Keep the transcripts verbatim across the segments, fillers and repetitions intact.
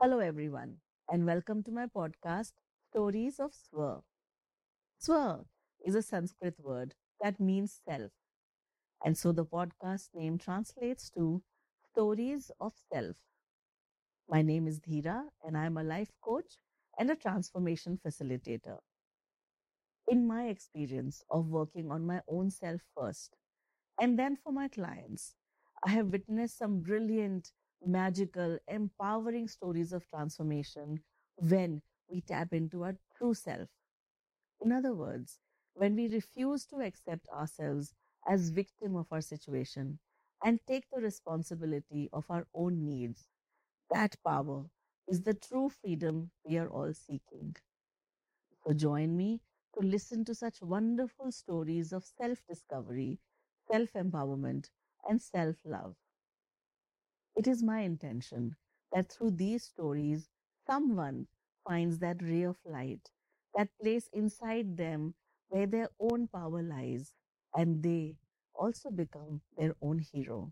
Hello, everyone, and welcome to my podcast, Stories of Swar. Swar is a Sanskrit word that means self, and so the podcast name translates to Stories of Self. My name is Dheera, and I'm a life coach and a transformation facilitator. In my experience of working on my own self first, and then for my clients, I have witnessed some brilliant, magical, empowering stories of transformation when we tap into our true self. In other words, when we refuse to accept ourselves as victim of our situation and take the responsibility of our own needs, that power is the true freedom we are all seeking. So join me to listen to such wonderful stories of self discovery, self empowerment, and self love. It is my intention that through these stories, someone finds that ray of light, that place inside them where their own power lies, and they also become their own hero.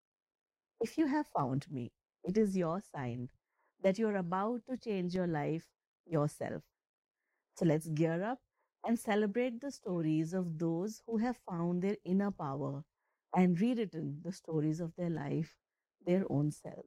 If you have found me, it is your sign that you're about to change your life yourself. So let's gear up and celebrate the stories of those who have found their inner power and rewritten the stories of their life, their own self.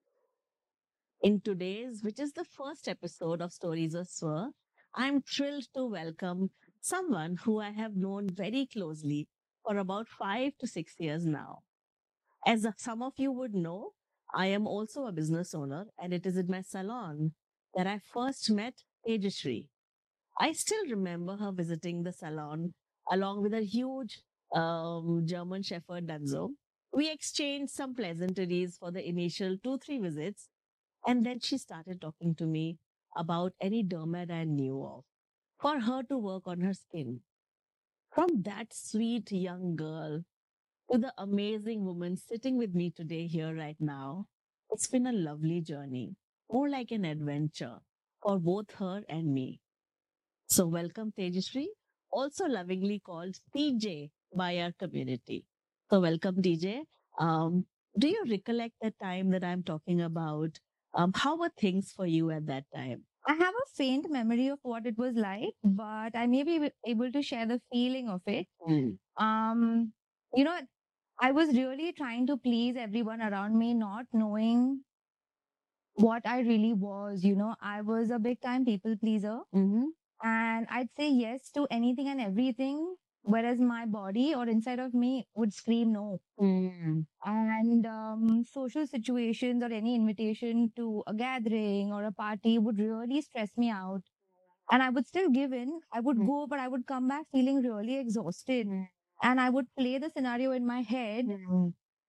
In today's, which is the first episode of Stories of Swar, I'm thrilled to welcome someone who I have known very closely for about five to six years now. As some of you would know, I am also a business owner, and it is in my salon that I first met Tejashri. I still remember her visiting the salon along with a huge um, German Shepherd Danzo. We exchanged some pleasantries for the initial two, three visits, and then she started talking to me about any dermat I knew of for her to work on her skin. From that sweet young girl to the amazing woman sitting with me today here right now, it's been a lovely journey, more like an adventure for both her and me. So, welcome Tejasri, also lovingly called T J by our community. So, welcome T J. Um, do you recollect the time that I'm talking about? Um, how were things for you at that time? I have a faint memory of what it was like, but I may be able to share the feeling of it. Mm. Um, you know, I was really trying to please everyone around me, not knowing what I really was. You know, I was a big time people pleaser, Mm-hmm. and I'd say yes to anything and everything, whereas my body or inside of me would scream no. Mm. And um, social situations or any invitation to a gathering or a party would really stress me out, and I would still give in. I would Mm. go, but I would come back feeling really exhausted. Mm. And I would play the scenario in my head Mm.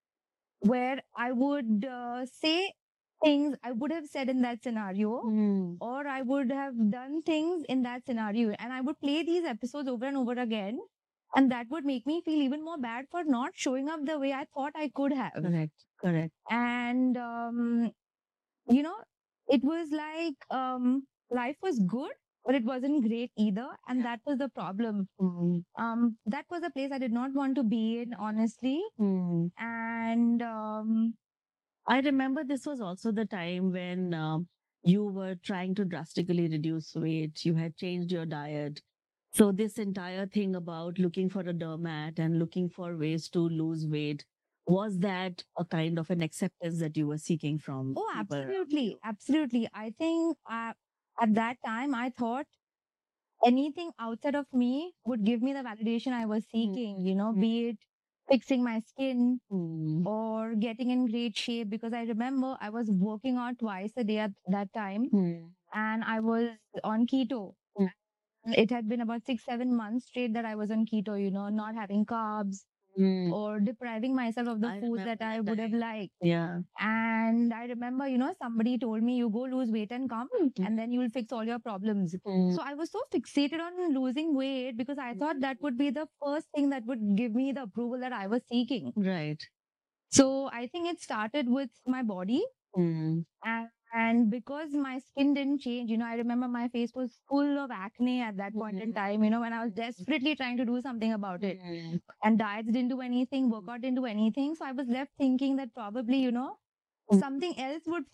where I would uh, say things I would have said in that scenario, Mm. or I would have done things in that scenario. And I would play these episodes over and over again. And that would make me feel even more bad for not showing up the way I thought I could have. Correct, correct. And, um, you know, it was like um, life was good, but it wasn't great either. And that was the problem. Mm. Um, that was a place I did not want to be in, honestly. Mm. And um, I remember this was also the time when um, you were trying to drastically reduce weight. You had changed your diet. So, this entire thing about looking for a dermat and looking for ways to lose weight, was that a kind of an acceptance that you were seeking from oh, people around absolutely, you? absolutely. I think uh, at that time, I thought anything outside of me would give me the validation I was seeking, you know, be it fixing my skin Mm. or getting in great shape. Because I remember I was working out twice a day at that time, Mm. and I was on keto. Mm. It had been about six, seven months straight that I was on keto, you know, not having carbs Mm. or depriving myself of the I foods remember that I that would have time. liked. Yeah. And I remember, you know, somebody told me, you go lose weight and come, and then you'll fix all your problems. Mm. So I was so fixated on losing weight because I thought that would be the first thing that would give me the approval that I was seeking. Right. So I think it started with my body. Mm. And, and because my skin didn't change, you know, I remember my face was full of acne at that point in time, you know, when I was desperately trying to do something about it. Mm. And diets didn't do anything, workout didn't do anything. So I was left thinking that probably, you know, Mm. something else would fix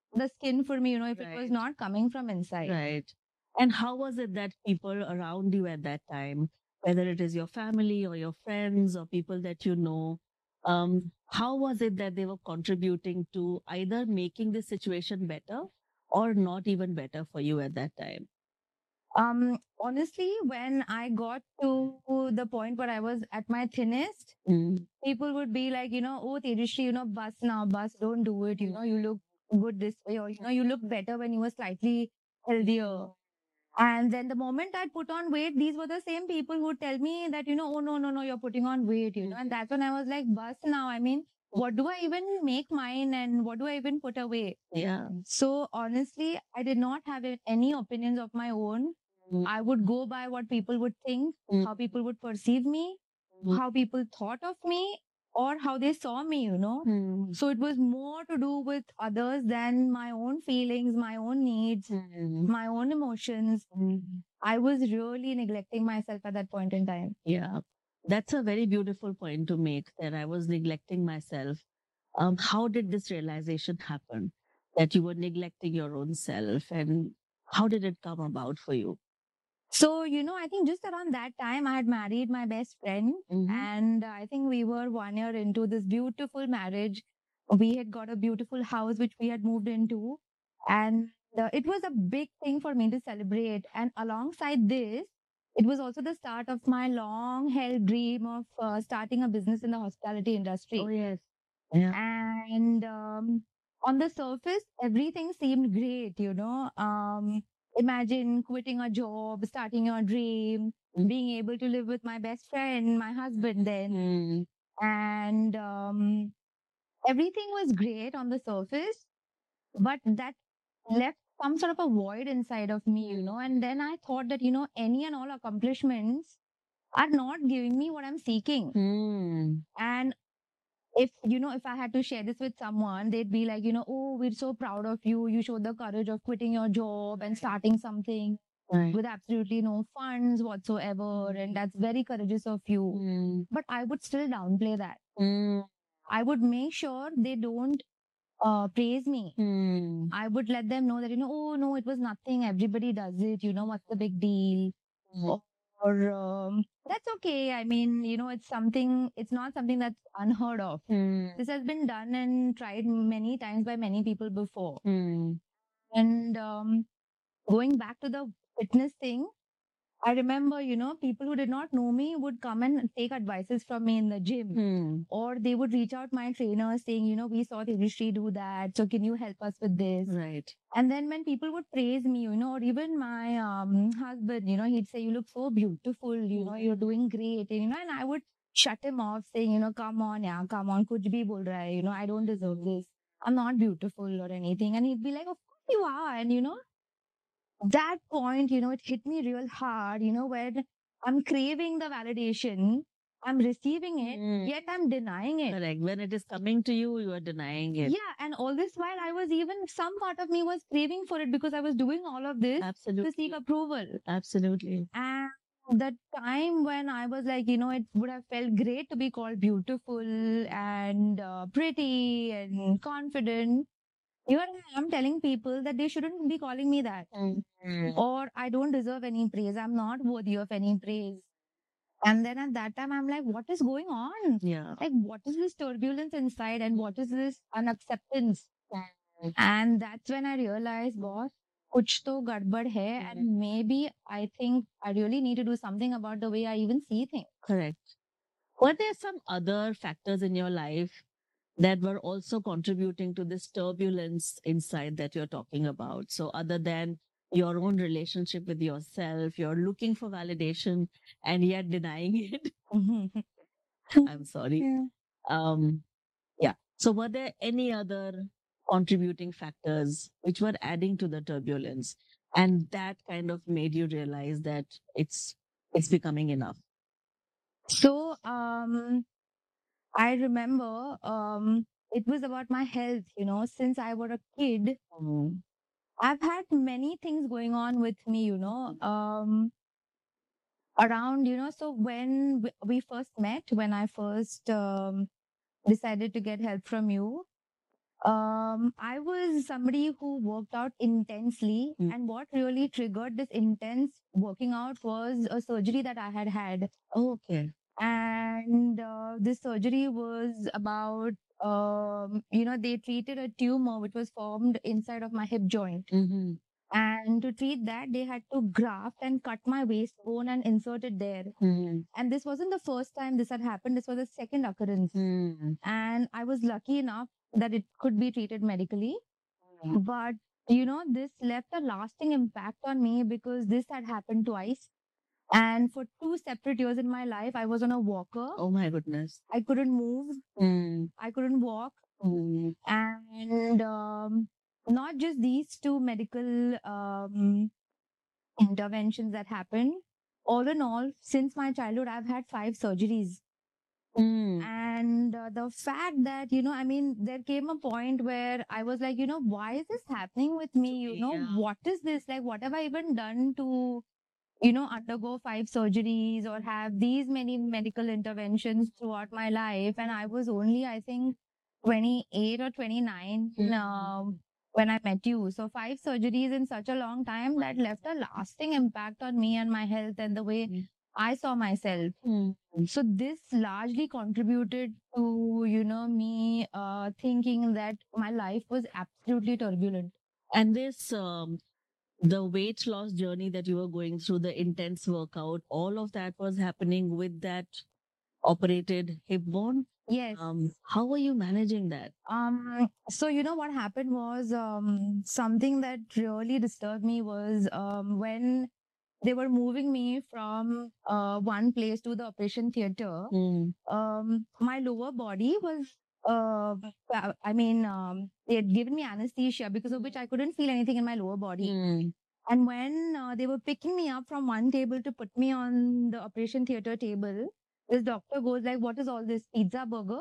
the skin for me, you know, if it was Right. not coming from inside. Right. And how was it that people around you at that time, whether it is your family or your friends or people that you know, um, how was it that they were contributing to either making the situation better or not even better for you at that time? Um, honestly, when I got to the point where I was at my thinnest, Mm. people would be like, you know, oh, Tejashri, you know, bus now, bus, don't do it. You know, you look good this way, or, you know, you look better when you were slightly healthier. And then the moment I put on weight, these were the same people who would tell me that, you know, oh, no, no, no, you're putting on weight, you know. And that's when I was like, bus now. I mean, what do I even make mine and what do I even put away? Yeah. So honestly, I did not have a- any opinions of my own. Mm. I would go by what people would think, Mm. how people would perceive me, Mm. how people thought of me, or how they saw me, you know. Mm. So it was more to do with others than my own feelings, my own needs, Mm. my own emotions. Mm. I was really neglecting myself at that point in time. Yeah. That's a very beautiful point to make, that I was neglecting myself. Um, how did this realization happen, that you were neglecting your own self, and how did it come about for you? So, you know, I think just around that time, I had married my best friend, Mhm. and I think we were one year into this beautiful marriage. We had got a beautiful house which we had moved into, and uh, it was a big thing for me to celebrate. And alongside this, it was also the start of my long held dream of uh, starting a business in the hospitality industry. Oh, yes. Yeah. And um, on the surface, everything seemed great, you know. Um, imagine quitting a job, starting your dream, Mm. being able to live with my best friend, my husband then. Mm. And um, everything was great on the surface, but that left some sort of a void inside of me, you know. And then I thought that, you know, any and all accomplishments are not giving me what I'm seeking. Mm. And if you know if I had to share this with someone, they'd be like, you know, oh, we're so proud of you, you showed the courage of quitting your job and starting something Right. with absolutely no funds whatsoever, and that's very courageous of you. Mm. But I would still downplay that. Mm. I would make sure they don't uh, praise me. Mm. I would let them know that, you know, oh no, it was nothing, everybody does it, you know, what's the big deal? Mm. Or um, that's okay. I mean, you know, it's something, it's not something that's unheard of. Mm. This has been done and tried many times by many people before. Mm. And um, going back to the fitness thing, I remember, you know, people who did not know me would come and take advices from me in the gym. Mm. Or they would reach out my trainer saying, you know, we saw Tejashri do that. So can you help us with this? Right. And then when people would praise me, you know, or even my um, husband, you know, he'd say, you look so beautiful, you know, you're doing great. And, you know, and I would shut him off saying, you know, come on, yeah, come on, kuch bhi bol raha hai, you know, I don't deserve this. I'm not beautiful or anything. And he'd be like, of course you are. And, you know, that point, you know, it hit me real hard, you know, where I'm craving the validation, I'm receiving it, Mm. yet I'm denying it. Correct. When it is coming to you, you are denying it. Yeah, and all this while I was even some part of me was craving for it because I was doing all of this to Absolutely. seek approval. Absolutely. And the time when I was like, you know, it would have felt great to be called beautiful and uh, pretty and confident. Here I am telling people that they shouldn't be calling me that, Mm. or I don't deserve any praise. I'm not worthy of any praise. And then at that time, I'm like, what is going on? Yeah. Like, what is this turbulence inside and what is this unacceptance? Mm. And that's when I realized, boss, kuch to gadbad hai, and maybe I think I really need to do something about the way I even see things. Correct. Were there some other factors in your life that were also contributing to this turbulence inside that you're talking about? So, other than your own relationship with yourself, you're looking for validation and yet denying it. I'm sorry. Yeah. Um, yeah. So, were there any other contributing factors which were adding to the turbulence, and that kind of made you realize that it's it's becoming enough? So, um, I remember um, it was about my health, you know, since I was a kid. Mm. I've had many things going on with me, you know, um, around, you know. So when we- we first met, when I first um, decided to get help from you, Um, I was somebody who worked out intensely, Mm. and what really triggered this intense working out was a surgery that I had had. Okay. And uh, this surgery was about, um, you know, they treated a tumor which was formed inside of my hip joint. Mm-hmm. And to treat that, they had to graft and cut my waist bone and insert it there. Mm-hmm. And this wasn't the first time this had happened, this was the second occurrence. Mm-hmm. And I was lucky enough that it could be treated medically. Mm. But, you know, this left a lasting impact on me because this had happened twice. And for two separate years in my life, I was on a walker. Oh my goodness. I couldn't move. Mm. I couldn't walk. Mm. And um, not just these two medical um, interventions that happened. All in all, since my childhood, I've had five surgeries. Mm. And uh, the fact that, you know, I mean, there came a point where I was like, you know, why is this happening with me? You know, Yeah. what is this? Like, what have I even done to, you know, undergo five surgeries or have these many medical interventions throughout my life? And I was only, I think, twenty-eight or twenty-nine Mm. um, when I met you. So five surgeries in such a long time that left a lasting impact on me and my health and the way Mm. I saw myself. Mm. So this largely contributed to, you know, me uh, thinking that my life was absolutely turbulent. And this, um, the weight loss journey that you were going through, the intense workout, all of that was happening with that operated hip bone. Yes. Um, how were you managing that? Um, so you know what happened was um, something that really disturbed me was um, when they were moving me from uh, one place to the operation theater. Mm. Um, my lower body was, uh, pa- I mean, um, they had given me anesthesia because of which I couldn't feel anything in my lower body. Mm. And when uh, they were picking me up from one table to put me on the operation theater table, this doctor goes like, "What is all this pizza burger?"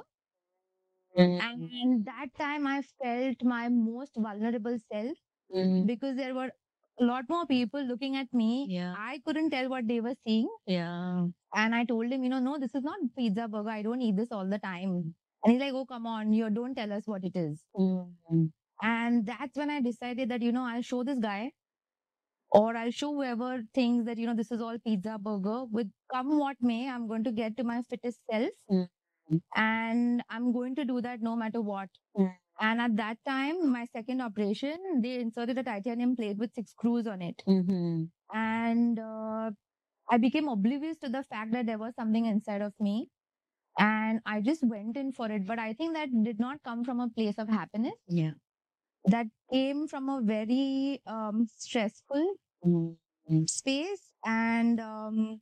Mm. And that time I felt my most vulnerable self Mm. because there were a lot more people looking at me. Yeah. I couldn't tell what they were seeing. Yeah. And I told him, you know, no, this is not pizza burger. I don't eat this all the time. And he's like, oh, come on, you don't tell us what it is. Mm. And that's when I decided that, you know, I'll show this guy or I'll show whoever thinks that, you know, this is all pizza burger. With come what may, I'm going to get to my fittest self. Mm. And I'm going to do that no matter what. Mm. And at that time, my second operation, they inserted a titanium plate with six screws on it. Mm-hmm. And uh, I became oblivious to the fact that there was something inside of me. And I just went in for it. But I think that did not come from a place of happiness. Yeah. That came from a very um, stressful Mm-hmm. space. And um,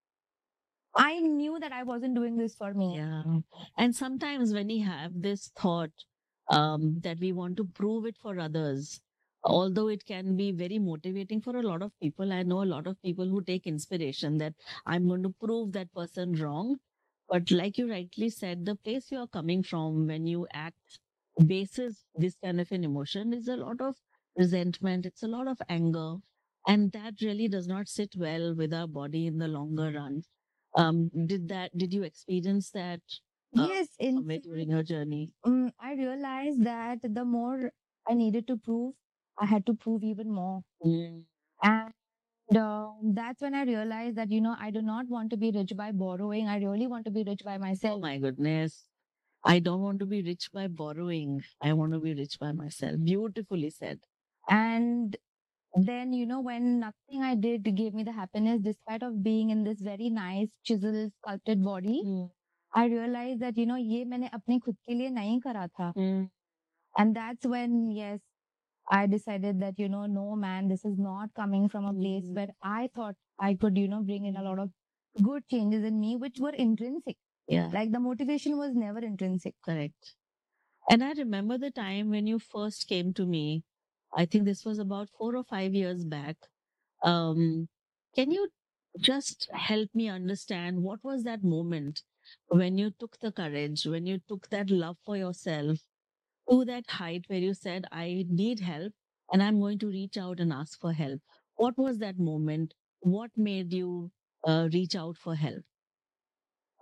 I knew that I wasn't doing this for me. Yeah. And sometimes when we have this thought um, that we want to prove it for others, although it can be very motivating for a lot of people, I know a lot of people who take inspiration that I'm going to prove that person wrong. But like you rightly said, the place you are coming from when you act bases this kind of an emotion is a lot of resentment, it's a lot of anger. And that really does not sit well with our body in the longer run. Um, did that, did you experience that uh, Yes, in somewhere during your journey? um, I realized that the more I needed to prove, I had to prove even more. Mm. And um, that's when I realized that, you know, I do not want to be rich by borrowing. I really want to be rich by Oh myself. my goodness. I don't want to be rich by borrowing. I want to be rich by myself. Beautifully said. And then, you know, when nothing I did gave me the happiness, despite of being in this very nice, chiseled, sculpted body, Mm. I realized that, you know, ये मैंने अपने खुद के लिए नहीं करा था. Mm. And that's when, yes, I decided that, you know, no, man, this is not coming from a place Mm. where I thought I could, you know, bring in a lot of good changes in me, which were intrinsic. Yeah, Like the motivation was never intrinsic. correct. And I remember the time when you first came to me. I think this was about four or five years back. Um, can you just help me understand what was that moment when you took the courage, when you took that love for yourself to that height where you said, I need help and I'm going to reach out and ask for help? What was that moment? What made you uh, reach out for help?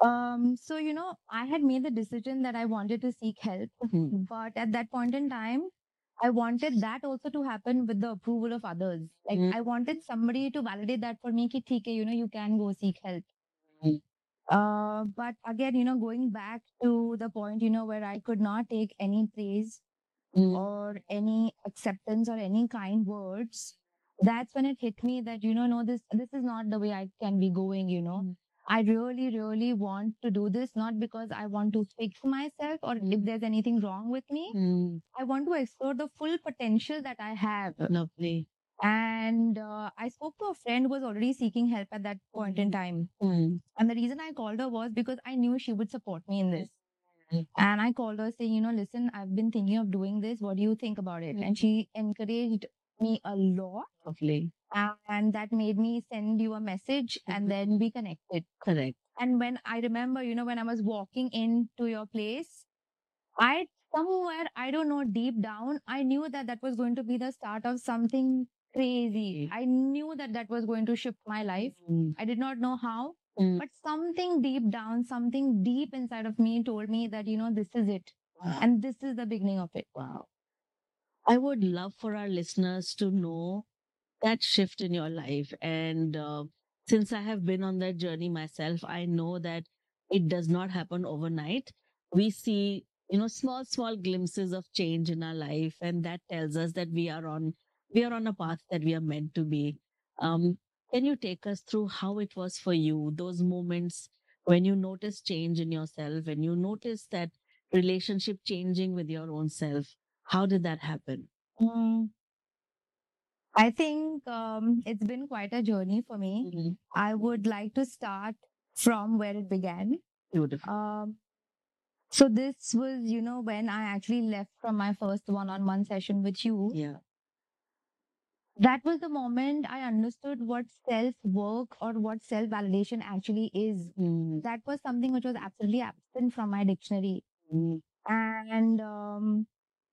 Um, so, you know, I had made the decision that I wanted to seek help, Mhm. but at that point in time, I wanted that also to happen with the approval of others. Like, Mm. I wanted somebody to validate that for me, ki, "theek hai, you know, you can go seek help." Mm. Uh, but again, you know, going back to the point, you know, where I could not take any praise Mm. or any acceptance or any kind words, that's when it hit me that, you know, no, this this is not the way I can be going, you know. Mm. I really, really want to do this, not because I want to fix myself or if Mm. there's anything wrong with me. Mm. I want to explore the full potential that I have. Lovely. And uh, I spoke to a friend who was already seeking help at that point in time. Mm. And the reason I called her was because I knew she would support me in this. Mm. And I called her saying, you know, listen, I've been thinking of doing this. What do you think about it? And she encouraged me a lot. Lovely. And that made me send you a message and then we connected. Correct. And when I remember, you know, when I was walking into your place, I somewhere, I don't know, deep down, I knew that that was going to be the start of something crazy. I knew that that was going to shift my life. Mm. I did not know how, Mm. but something deep down, something deep inside of me told me that, you know, this is it. Wow. And this is the beginning of it. Wow. I would love for our listeners to know that shift in your life. And uh, since I have been on that journey myself, I know that it does not happen overnight. We see, you know, small, small glimpses of change in our life, and that tells us that we are on we are on a path that we are meant to be. Um, can you take us through how it was for you? Those moments when you notice change in yourself, when you notice that relationship changing with your own self. How did that happen? Mm, I think um, it's been quite a journey for me. Mhm. I would like to start from where it began. Beautiful. Um, so this was, you know, when I actually left from my first one-on-one session with you. Yeah. That was the moment I understood what self-work or what self-validation actually is. Mm. That was something which was absolutely absent from my dictionary. Mm. And um,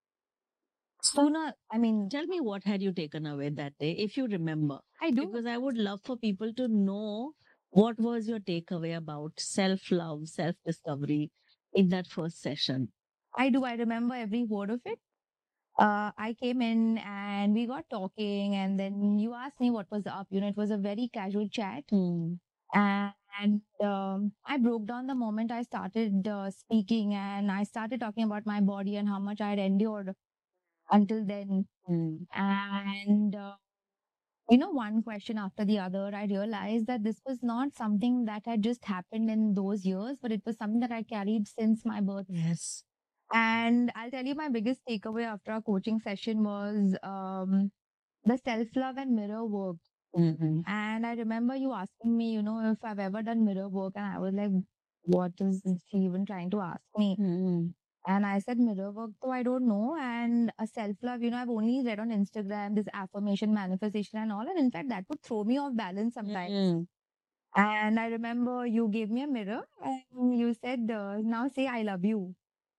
sooner, I mean, Tell me, what had you taken away that day, if you remember? I do. Because I would love for people to know what was your takeaway about self love, self discovery in that first session. I do. I remember every word of it. Uh, I came in and we got talking, and then you asked me what was up. You know, it was a very casual chat. Mm. And um, I broke down the moment I started uh, speaking, and I started talking about my body and how much I had endured until then. Mm. And, uh, you know, one question after the other, I realized that this was not something that had just happened in those years, but it was something that I carried since my birth. Yes. And I'll tell you, my biggest takeaway after a coaching session was um, the self love and mirror work. Mm-hmm. And I remember you asking me, you know, if I've ever done mirror work. And I was like, what is she even trying to ask me? Mm. And I said, mirror work, though I don't know. And a self love, you know, I've only read on Instagram this affirmation, manifestation, and all. And in fact, that would throw me off balance sometimes. Mm. And I remember you gave me a mirror and you said, uh, now say, I love you.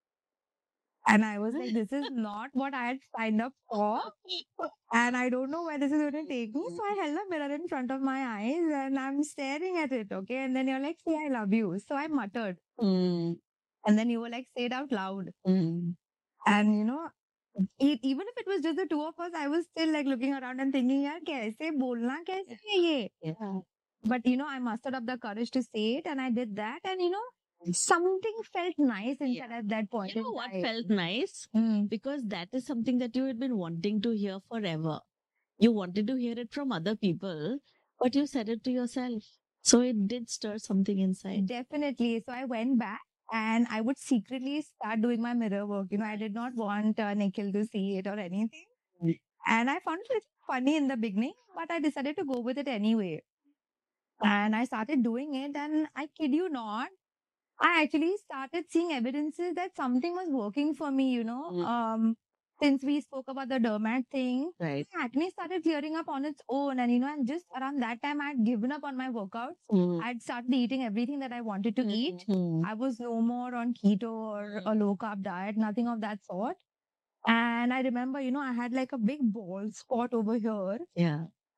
And I was like, this is not what I had signed up for. And I don't know where this is going to take me. So I held a mirror in front of my eyes and I'm staring at it. Okay. And then you're like, say, I love you. So I muttered. Mm. And then you were like, say it out loud. Mm. And you know, e- even if it was just the two of us, I was still like looking around and thinking, yaar, kaise bolna kaise hai ye? Yeah. But you know, I mustered up the courage to say it and I did that. And you know, something felt nice inside Yeah. at that point. You know in what time. felt nice? Mm. Because that is something that you had been wanting to hear forever. You wanted to hear it from other people, but you said it to yourself. So it did stir something inside. Definitely. So I went back and I would secretly start doing my mirror work. You know, I did not want uh, Nikhil to see it or anything. Mm. And I found it funny in the beginning, but I decided to go with it anyway. And I started doing it, and I kid you not, I actually started seeing evidences that something was working for me, you know. Mm. Um, since we spoke about the dermat thing, Right. my acne started clearing up on its own. And, you know, and just around that time, I had given up on my workouts. Mm. I'd started eating everything that I wanted to eat. Mhm. I was no more on keto or a low carb diet, nothing of that sort. And I remember, you know, I had like a big bald spot over here. Yeah.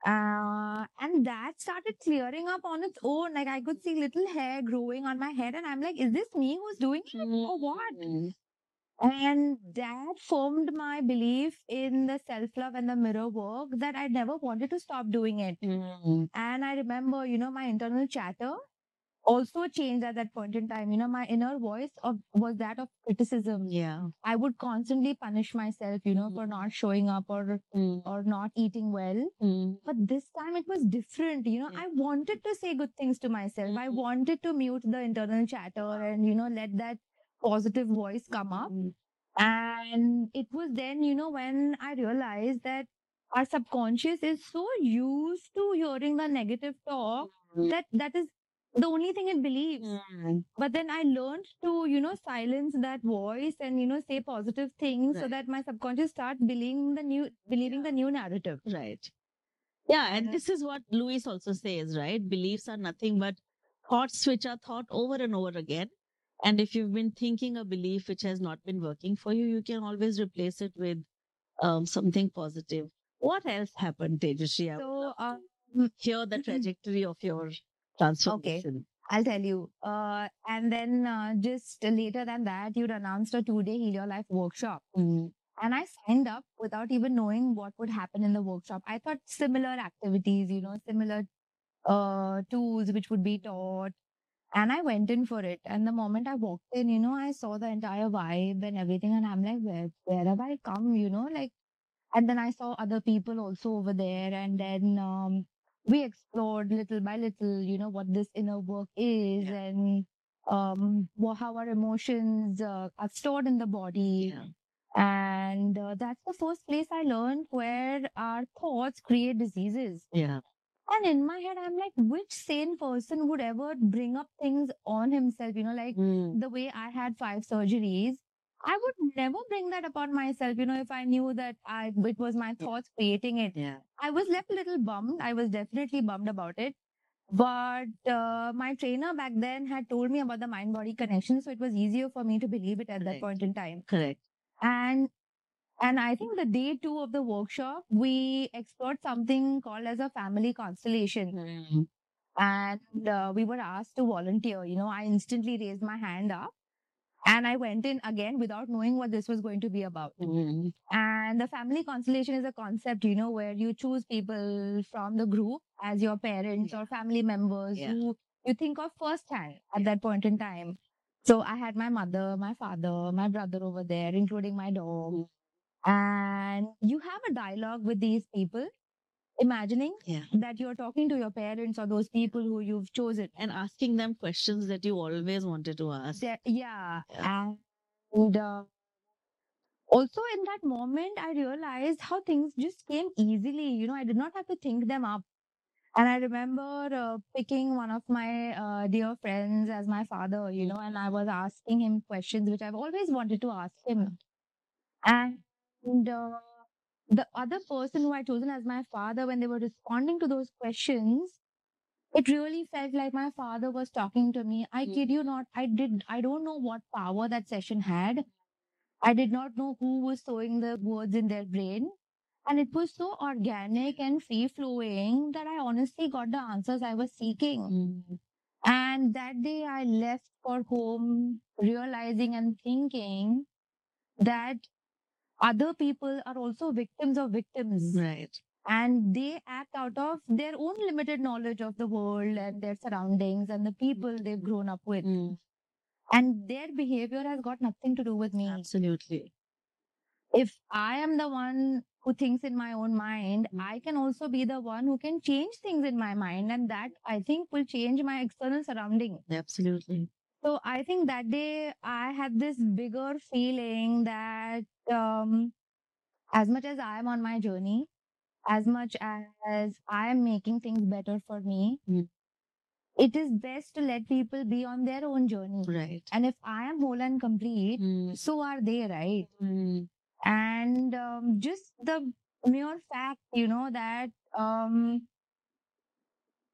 Uh, and that started clearing up on its own. Like I could see little hair growing on my head, and I'm like, is this me who's doing it or what? Mm. And that formed my belief in the self love and the mirror work that I never wanted to stop doing it. Mm. And I remember, you know, my internal chatter also changed at that point in time. You know, my inner voice of, was that of criticism. Yeah. I would constantly punish myself, you know, for not showing up or Mm. or not eating well. Mm. But this time it was different. You know, Yeah. I wanted to say good things to myself. I Mhm. wanted to mute the internal chatter and, you know, let that positive voice come up. Mm. And it was then, you know, when I realized that our subconscious is so used to hearing the negative talk Mm. that that is the only thing it believes. Mm. But then I learned to, you know, silence that voice and, you know, say positive things so Right. that my subconscious starts believing the new, believing the new narrative. Right. Yeah, and this is what Lewis also says, right? Beliefs are nothing but thoughts which are thought over and over again. And if you've been thinking a belief which has not been working for you, you can always replace it with um, something positive. What else happened, Tejashree? I would So, love uh, to hear the trajectory of your transformation. I'll tell you. Uh, and then uh, just later than that, you'd announced a two day Heal Your Life workshop. Mm. And I signed up without even knowing what would happen in the workshop. I thought similar activities, you know, similar uh, tools which would be taught. And I went in for it. And the moment I walked in, you know, I saw the entire vibe and everything. And I'm like, where, where have I come? You know, like, and then I saw other people also over there. And then um, we explored little by little, you know, what this inner work is Yeah. and um, wha- how our emotions uh, are stored in the body. Yeah. And uh, that's the first place I learned where our thoughts create diseases. Yeah. And in my head, I'm like, which sane person would ever bring up things on himself? You know, like Mm. the way I had five surgeries, I would never bring that upon myself. You know, if I knew that I it was my thoughts creating it, Yeah. I was left a little bummed. I was definitely bummed about it. But uh, my trainer back then had told me about the mind body connection, so it was easier for me to believe it at that Correct. point in time. Correct. And and I think the day two of the workshop, we explored something called as a family constellation. Mm. And uh, we were asked to volunteer. You know, I instantly raised my hand up and I went in again without knowing what this was going to be about. Mm. And the family constellation is a concept, you know, where you choose people from the group as your parents or family members Yeah. who you think of firsthand at that point in time. So I had my mother, my father, my brother over there, including my dog. And you have a dialogue with these people, imagining Yeah. that you're talking to your parents or those people who you've chosen. And asking them questions that you always wanted to ask. There- yeah. Yeah. And uh, also in that moment, I realized how things just came easily. You know, I did not have to think them up. And I remember uh, picking one of my uh, dear friends as my father, you know, and I was asking him questions which I've always wanted to ask him. And uh, the other person who I chosen as my father, when they were responding to those questions, it really felt like my father was talking to me. I kid you not, I did, I don't know what power that session had. I did not know who was sowing the words in their brain. And it was so organic and free flowing that I honestly got the answers I was seeking. Mm. And that day I left for home realizing and thinking that other people are also victims of victims. Right. And they act out of their own limited knowledge of the world and their surroundings and the people they've grown up with. Mm. And their behavior has got nothing to do with me. Absolutely. If I am the one who thinks in my own mind, Mm. I can also be the one who can change things in my mind. And that I think will change my external surrounding. Absolutely. So I think that day I had this bigger feeling that um, as much as I am on my journey, as much as I am making things better for me, Mm. it is best to let people be on their own journey. Right. And if I am whole and complete, Mm. so are they, right? Mm. And um, just the mere fact, you know, that um,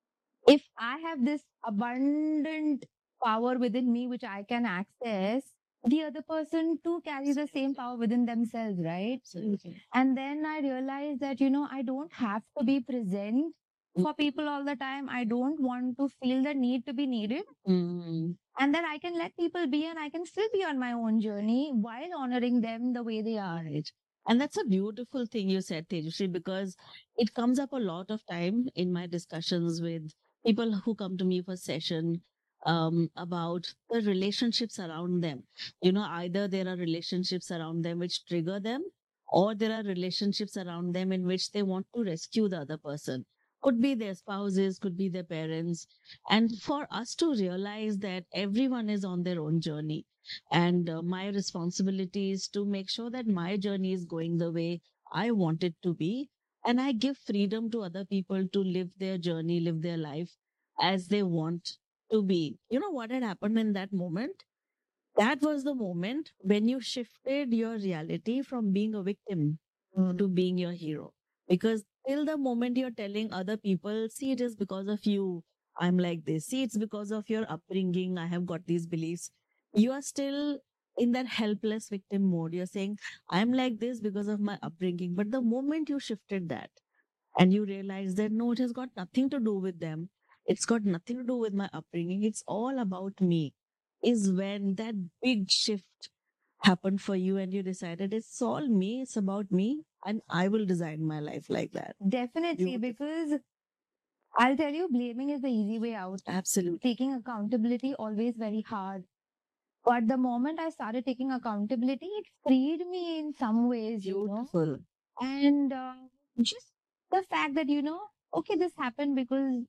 if I have this abundant power within me, which I can access, the other person to carry the same power within themselves, right? Absolutely. And then I realized that, you know, I don't have to be present for people all the time. I don't want to feel the need to be needed. Mm. And that I can let people be and I can still be on my own journey while honoring them the way they are. Right. And that's a beautiful thing you said, Tejushree, because it comes up a lot of time in my discussions with people who come to me for session um, about the relationships around them. You know, either there are relationships around them which trigger them, or there are relationships around them in which they want to rescue the other person. Could be their spouses, could be their parents. And for us to realize that everyone is on their own journey, and uh, my responsibility is to make sure that my journey is going the way I want it to be. And I give freedom to other people to live their journey, live their life as they want to be. You know what had happened in that moment? That was the moment when you shifted your reality from being a victim to being your hero. Because till the moment you're telling other people, see, it is because of you, I'm like this. See, it's because of your upbringing, I have got these beliefs. You are still in that helpless victim mode. You're saying, I'm like this because of my upbringing. But the moment you shifted that and you realize that no, it has got nothing to do with them, it's got nothing to do with my upbringing, it's all about me, is when that big shift happened for you and you decided it's all me, it's about me, and I will design my life like that. Definitely, Beautiful. because I'll tell you, blaming is the easy way out. Absolutely. Taking accountability, always very hard. But the moment I started taking accountability, it freed me in some ways, you know. Beautiful. And uh, just the fact that, you know, okay, this happened because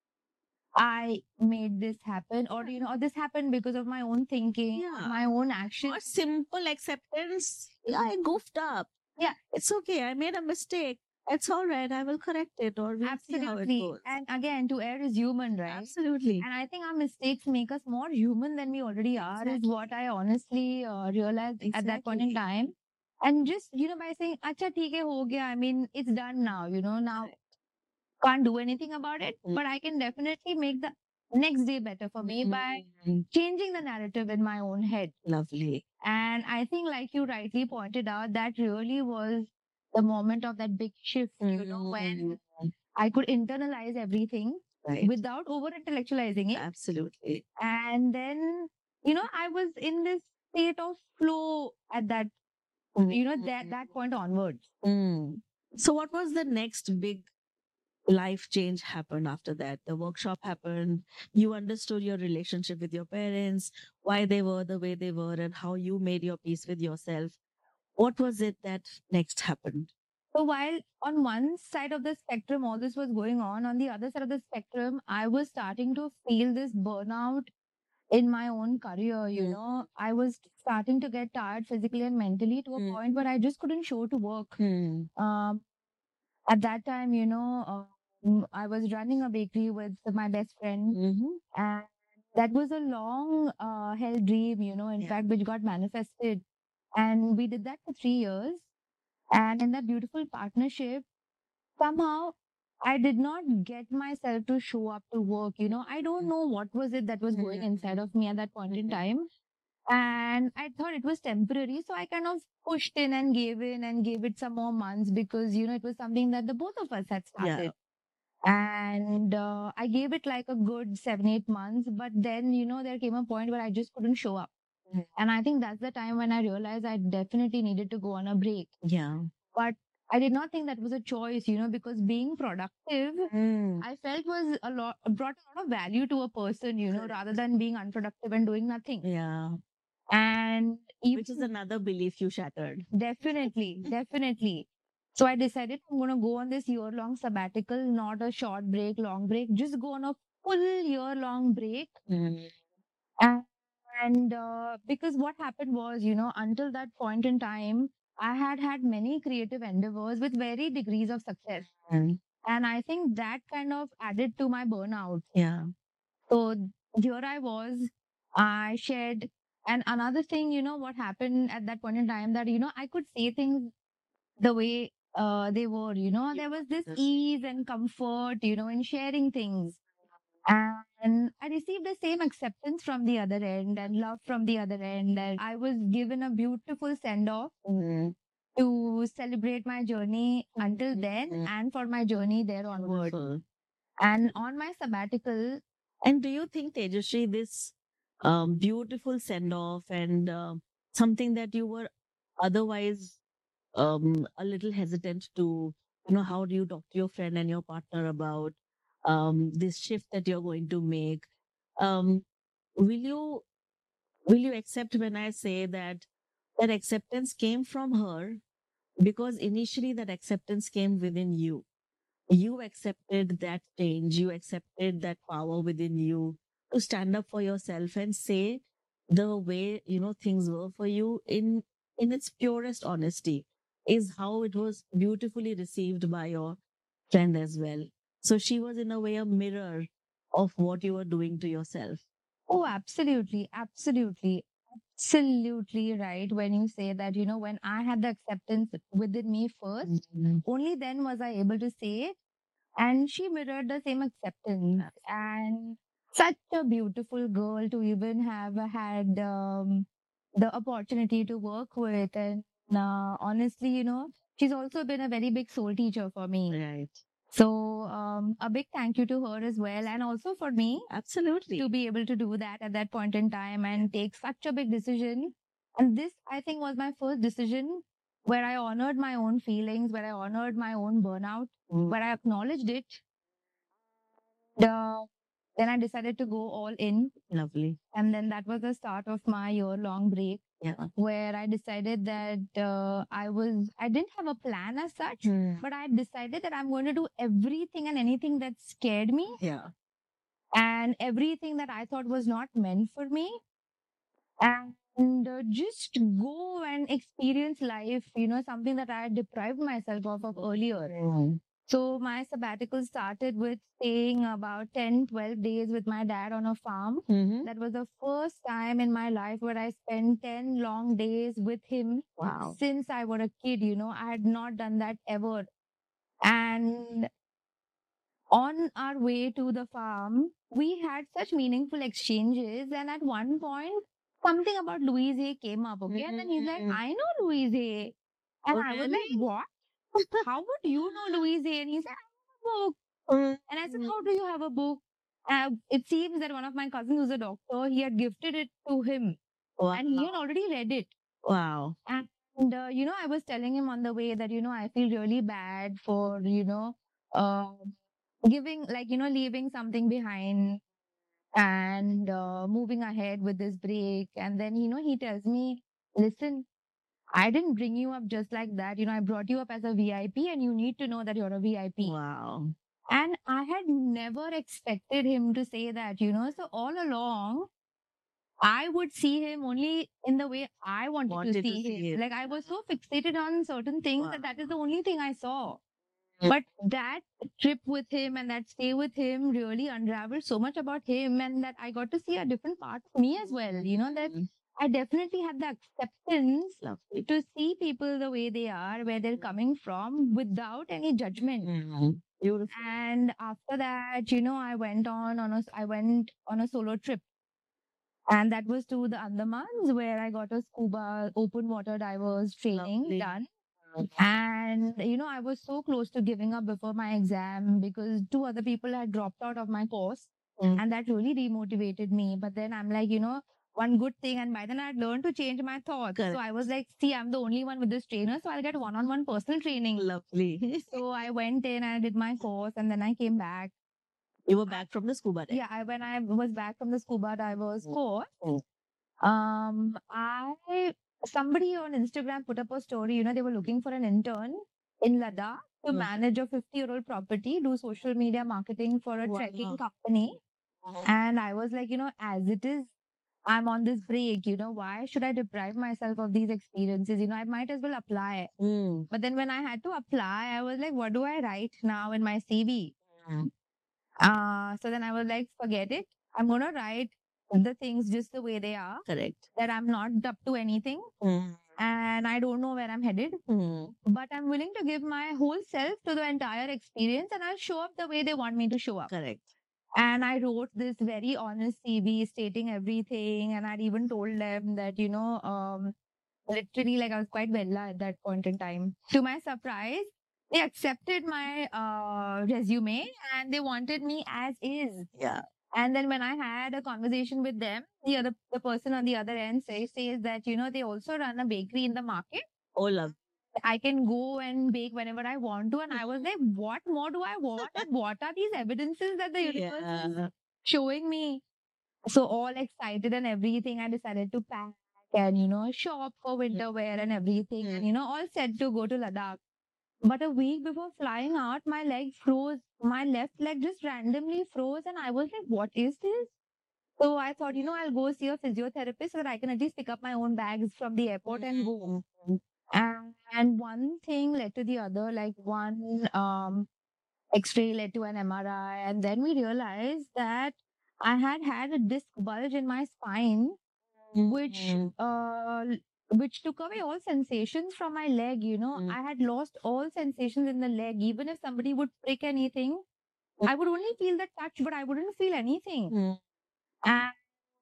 I made this happen, or, you know, or this happened because of my own thinking, or Yeah. my own Or actions. simple acceptance. Yeah, I goofed up. Yeah. It's okay. I made a mistake. It's all right. I will correct it, or we'll see how it Absolutely. goes. And again, to err is human, right? Absolutely. And I think our mistakes make us more human than we already are, is what I honestly uh, realized at that point in Exactly. time. And just, you know, by saying, Acha, theek hai, ho gaya. I mean, it's done now, you know, now can't do anything about it, Mm. but I can definitely make the next day better for me by Mm. changing the narrative in my own head. Lovely. And I think, like you rightly pointed out, that really was the moment of that big shift, you know, when Mm. I could internalize everything Right. without over intellectualizing it. Absolutely. And then, you know, I was in this state of flow at that, you know, that, that point onwards. Mm. So, what was the next big life change happened after that? The workshop happened. You understood your relationship with your parents, why they were the way they were, and how you made your peace with yourself. What was it that next happened? So while on one side of the spectrum, all this was going on, on the other side of the spectrum, I was starting to feel this burnout in my own career. You Mm. know, I was starting to get tired physically and mentally to a Mm. point where I just couldn't show to work. Mm. Um, at that time, you know, um, I was running a bakery with my best friend, Mhm. and that was a long uh, held dream, you know, in Yeah. fact, which got manifested. And we did that for three years. And in that beautiful partnership, somehow I did not get myself to show up to work. You know, I don't know what was it that was going inside of me at that point in time. And I thought it was temporary. So I kind of pushed in and gave in and gave it some more months because, you know, it was something that the both of us had started. And uh, I gave it like a good seven, eight months. But then, you know, there came a point where I just couldn't show up. Mm. And I think that's the time when I realized I definitely needed to go on a break. Yeah. But I did not think that was a choice, you know, because being productive, Mm. I felt was a lot, brought a lot of value to a person, you know, rather than being unproductive and doing nothing. Yeah. And even Which is another belief you shattered. definitely, definitely. So I decided I'm going to go on this year long sabbatical, not a short break, long break, just go on a full year long break. Mm. And, and uh, because what happened was, you know, until that point in time, I had had many creative endeavors with very degrees of success. Mm. And I think that kind of added to my burnout. Yeah. So here I was, I shared. And another thing, you know, what happened at that point in time, that, you know, I could say things the way uh, they were, you know, You there was wanted this this. ease and comfort, you know, in sharing things. And I received the same acceptance from the other end and love from the other end. And I was given a beautiful send off Mm. to celebrate my journey until then Mm. and for my journey there onward. Wonderful. And on my sabbatical, And do you think, Tejashree, this um, beautiful send off and uh, something that you were otherwise um, a little hesitant to, you know, how do you talk to your friend and your partner about um, this shift that you're going to make? Um, will you will you accept when I say that that acceptance came from her because initially that acceptance came within you? You accepted that change, you accepted that power within you to stand up for yourself and say the way you know things were for you in in its purest honesty is how it was beautifully received by your friend as well. So she was in a way a mirror of what you were doing to yourself. oh, absolutely, absolutely, absolutely right. When you say that, you know, when I had the acceptance within me first, Mhm. only then was I able to say it. And she mirrored the same acceptance. And such a beautiful girl to even have had um, the opportunity to work with. And uh, honestly, you know, she's also been a very big soul teacher for me. Right. So um, a big thank you to her as well, and also for me Absolutely. to be able to do that at that point in time and take such a big decision. And this, I think, was my first decision where I honored my own feelings, where I honored my own burnout, Mm. where I acknowledged it. The, then I decided to go all in. Lovely. And then that was the start of my year long break Yeah. where I decided that uh, I was, I didn't have a plan as such, Hmm. but I decided that I'm going to do everything and anything that scared me Yeah. and everything that I thought was not meant for me. And uh, just go and experience life, you know, something that I had deprived myself of, of earlier. Mm. So my sabbatical started with staying about ten, twelve days with my dad on a farm. Mhm. That was the first time in my life where I spent ten long days with him. Wow. Since I was a kid, you know, I had not done that ever. And on our way to the farm, we had such meaningful exchanges. And at one point, something about Louise Hay came up, okay? And then he's like, Mm. I know Louise Hay. And Oh, I was really? like, what? How would you know Louise Hay? And he said, I have a book. Mm. And I said, how do you have a book? Uh, it seems that one of my cousins who's a doctor, he had gifted it to him. Wow. And he had already read it. Wow. And, uh, you know, I was telling him on the way that, you know, I feel really bad for, you know, uh, giving, like, you know, leaving something behind and uh, moving ahead with this break. And then, you know, he tells me, listen, I didn't bring you up just like that. You know, I brought you up as a V I P and you need to know that you're a V I P. Wow. And I had never expected him to say that, you know. So all along, I would see him only in the way I wanted, Wanted to to see see him. it. Like I was so fixated on certain things Wow. that that is the only thing I saw. Mm. But that trip with him and that stay with him really unraveled so much about him, and that I got to see a different part of me as well. You know, that Mm. I definitely had the acceptance Lovely. to see people the way they are, where they're coming from, without any judgment. Mm. Beautiful. And after that, you know, I went on on a I went on a solo trip, and that was to the Andamans, where I got a scuba open water divers training Lovely. done. Mm. And you know, I was so close to giving up before my exam because two other people had dropped out of my course, Mm. and that really demotivated me. But then I'm like, you know, one good thing, and by then I had learned to change my thoughts. Correct. So I was like, see, I'm the only one with this trainer, so I'll get one-on-one personal training. Lovely. So I went in and I did my course, and then I came back. You were back from the scuba dive. Yeah, I, when I was back from the scuba divers Mm. course, Mm. um, I somebody on Instagram put up a story. You know, they were looking for an intern in Ladakh to Mm. manage a fifty-year-old property, do social media marketing for a Wow. trekking company. Mhm. And I was like, you know, as it is, I'm on this break. You know, why should I deprive myself of these experiences? You know, I might as well apply. Mm. But then when I had to apply, I was like, what do I write now in my C V? Mm. Uh, so then I was like, forget it. I'm going to write the things just the way they are, Correct. that I'm not up to anything Mm. and I don't know where I'm headed, Mm. but I'm willing to give my whole self to the entire experience and I'll show up the way they want me to show up. Correct. And I wrote this very honest C V stating everything. And I'd even told them that, you know, um, literally, like I was quite Bella at that point in time. To my surprise, they accepted my uh, resume and they wanted me as is. Yeah. And then when I had a conversation with them, the other the person on the other end says says that, you know, they also run a bakery in the market. Oh, love. I can go and bake whenever I want to. And I was like, what more do I want? And what are these evidences that the universe is Yeah. showing me? So all excited and everything, I decided to pack and, you know, shop for winter wear and everything. And, you know, all set to go to Ladakh. But a week before flying out, my leg froze. My left leg just randomly froze. And I was like, what is this? So I thought, you know, I'll go see a physiotherapist so that I can at least pick up my own bags from the airport and go. And, and one thing led to the other, like one um, X-ray led to an M R I. And then we realized that I had had a disc bulge in my spine, which Mm. uh, which took away all sensations from my leg. You know, Mm. I had lost all sensations in the leg. Even if somebody would prick anything, I would only feel the touch, but I wouldn't feel anything. Mm. And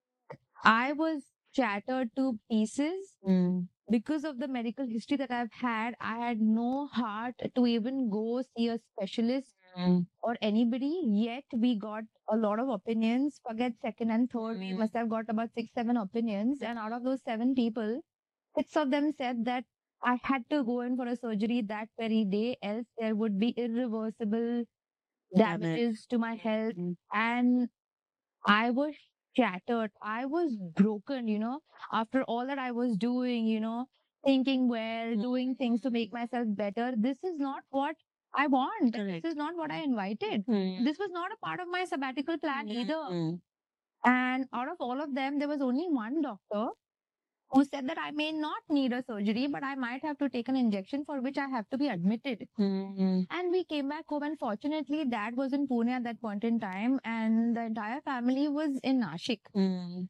I was shattered to pieces. Mm. Because of the medical history that I've had, I had no heart to even go see a specialist Mm. or anybody. Yet we got a lot of opinions. Forget second and third, we Mm. must have got about six, seven opinions. And out of those seven people, six of them said that I had to go in for a surgery that very day, else there would be irreversible Damage. damages to my health. Mm. And I was shattered. I was broken, you know, after all that I was doing, you know, thinking well, doing things to make myself better. This is not what I want. Correct. This is not what I invited. Mm. This was not a part of my sabbatical plan either. Mm. And out of all of them, there was only one doctor who said that I may not need a surgery, but I might have to take an injection for which I have to be admitted. Mm. And we came back home, and fortunately, dad was in Pune at that point in time, and the entire family was in Nashik. Mm.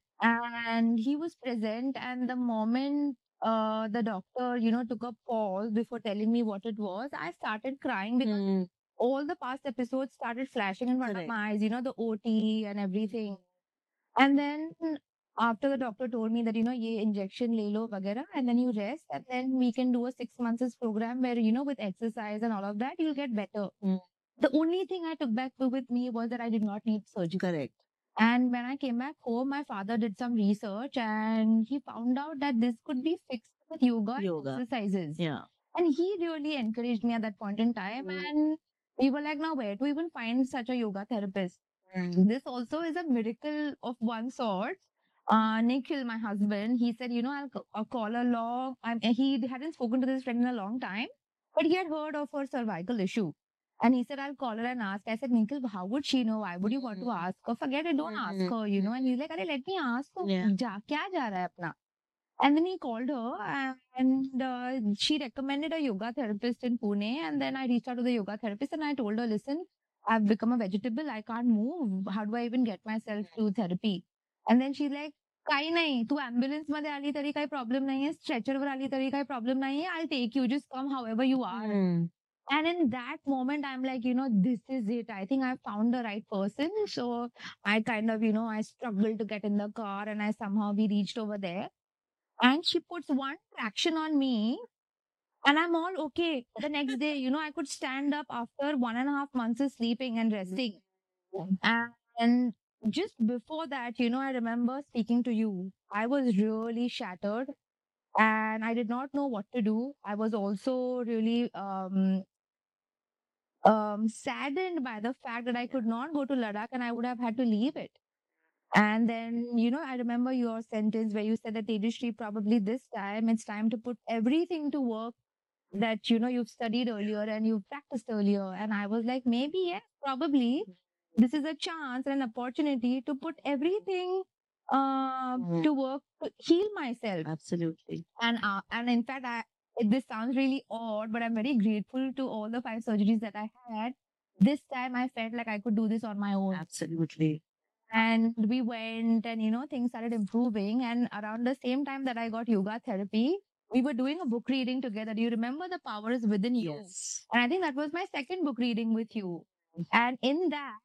And he was present. And the moment uh, the doctor, you know, took a pause before telling me what it was, I started crying because Mm. all the past episodes started flashing in front Correct. of my eyes, you know, the O T and everything. And then after the doctor told me that, you know, ye injection le lo vagera, and then you rest, and then we can do a six months program where, you know, with exercise and all of that, you'll get better. Mm. The only thing I took back with me was that I did not need surgery. Correct. And when I came back home, my father did some research and he found out that this could be fixed with yoga, Yoga. and exercises. Yeah. And he really encouraged me at that point in time. Mm. And we were like, now where to even find such a yoga therapist? Mm. This also is a miracle of one sort. Uh, Nikhil, my husband, he said, you know, I'll, I'll call her long. I'm, he hadn't spoken to this friend in a long time, but he had heard of her cervical issue. And he said, I'll call her and ask. I said, Nikhil, how would she know? Why would you want to Mm. ask her? Forget it, don't ask Mm. her, you know. And he's like, Arey, let me ask her. Yeah. Ja, kya ja raha hai apna? And then he called her and uh, she recommended a yoga therapist in Pune. And then I reached out to the yoga therapist and I told her, listen, I've become a vegetable. I can't move. How do I even get myself to therapy? And then she's like, काही नाही तू ambulance मध्ये आली तरी काही problem नाहीये stretcher वर आली तरी काही problem नाहीये I'll take you just come however you are. Mm. And in that moment, I'm like, you know, this is it. I think I found the right person. So I kind of, you know, I struggled to get in the car and I somehow we reached over there. And she puts one traction on me and I'm all okay. The next day, you know, I could stand up after one and a half months of sleeping and resting. And, and just before that, you know, I remember speaking to you. I was really shattered and I did not know what to do. I was also really um, um, saddened by the fact that I could not go to Ladakh and I would have had to leave it. And then, you know, I remember your sentence where you said that Tejashree, probably this time it's time to put everything to work that, you know, you've studied earlier and you've practiced earlier. And I was like, maybe, yes, probably this is a chance and an opportunity to put everything uh, Mm. to work to heal myself. Absolutely. And uh, and in fact, I it, this sounds really odd, but I'm very grateful to all the five surgeries that I had. This time, I felt like I could do this on my own. Absolutely. And we went, and you know, things started improving. And around the same time that I got yoga therapy, we were doing a book reading together. Do you remember The Power is Within You? Yes. And I think that was my second book reading with you. And in that,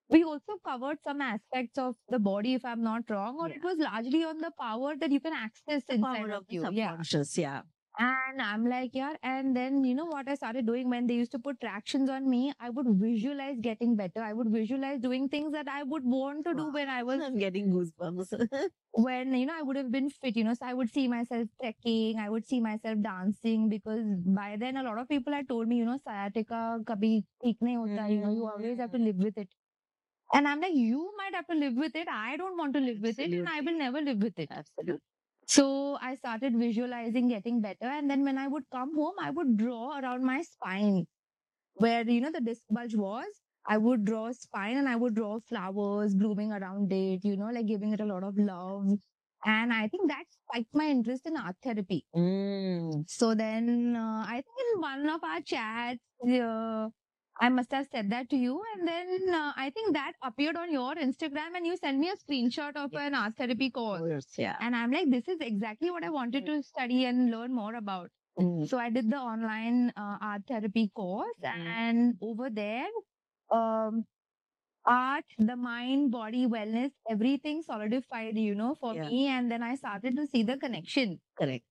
we also covered some aspects of the body, if I'm not wrong, or Yeah. it was largely on the power that you can access The inside power of of the you. Yeah. subconscious. Yeah. And I'm like, yeah. And then, you know what I started doing when they used to put tractions on me? I would visualize getting better. I would visualize doing things that I would want to do Wow. when I was, I'm getting goosebumps. when, you know, I would have been fit, you know. So I would see myself trekking, I would see myself dancing, because by then a lot of people had told me, you know, sciatica kabhi theek nahi hota, you know, you always have to live with it. And I'm like, you might have to live with it. I don't want to live with it, and I will Absolutely. never live with it. Absolutely. So I started visualizing getting better. And then when I would come home, I would draw around my spine where, you know, the disc bulge was. I would draw spine and I would draw flowers blooming around it, you know, like giving it a lot of love. And I think that spiked my interest in art therapy. Mm. So then uh, I think in one of our chats, uh, I must have said that to you. And then uh, I think that appeared on your Instagram and you sent me a screenshot of Yes. an art therapy course. Course, yeah. And I'm like, this is exactly what I wanted to study and learn more about. Mm. So I did the online uh, art therapy course. Mm. And over there, um, art, the mind, body, wellness, everything solidified, you know, for Yeah. me. And then I started to see the connection. Correct.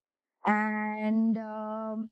And um,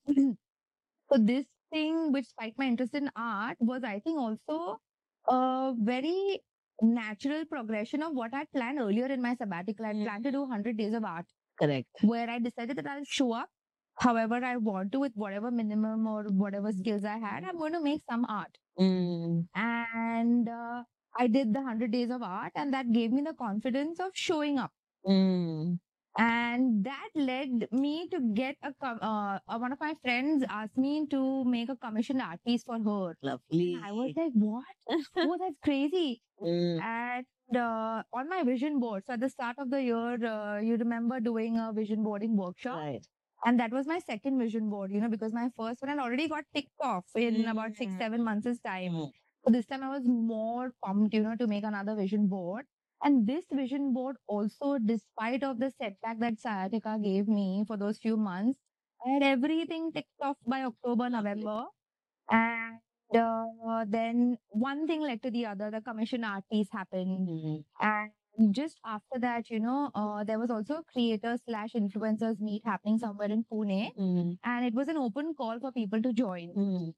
so this thing which spiked my interest in art was, I think, also a very natural progression of what I planned earlier in my sabbatical. I Mm. planned to do one hundred days of art, Correct. where I decided that I'll show up however I want to with whatever minimum or whatever skills I had. I'm going to make some art. Mm. And uh, I did the one hundred days of art, and that gave me the confidence of showing up. Mm. And that led me to get a com- uh, uh, one of my friends asked me to make a commissioned art piece for her. Lovely. And I was like, what? Oh, that's crazy. Mm. And uh, on my vision board, so at the start of the year, uh, you remember doing a vision boarding workshop. Right. And that was my second vision board, you know, because my first one had already got ticked off in about six, seven months' time. Mm. So this time I was more pumped, you know, to make another vision board. And this vision board also, despite of the setback that sciatica gave me for those few months, I had everything ticked off by October, November. And uh, then one thing led to the other. The commission art piece happened. Mm. And just after that, you know, uh, there was also a creator slash influencers meet happening somewhere in Pune. Mm. And it was an open call for people to join. Mm.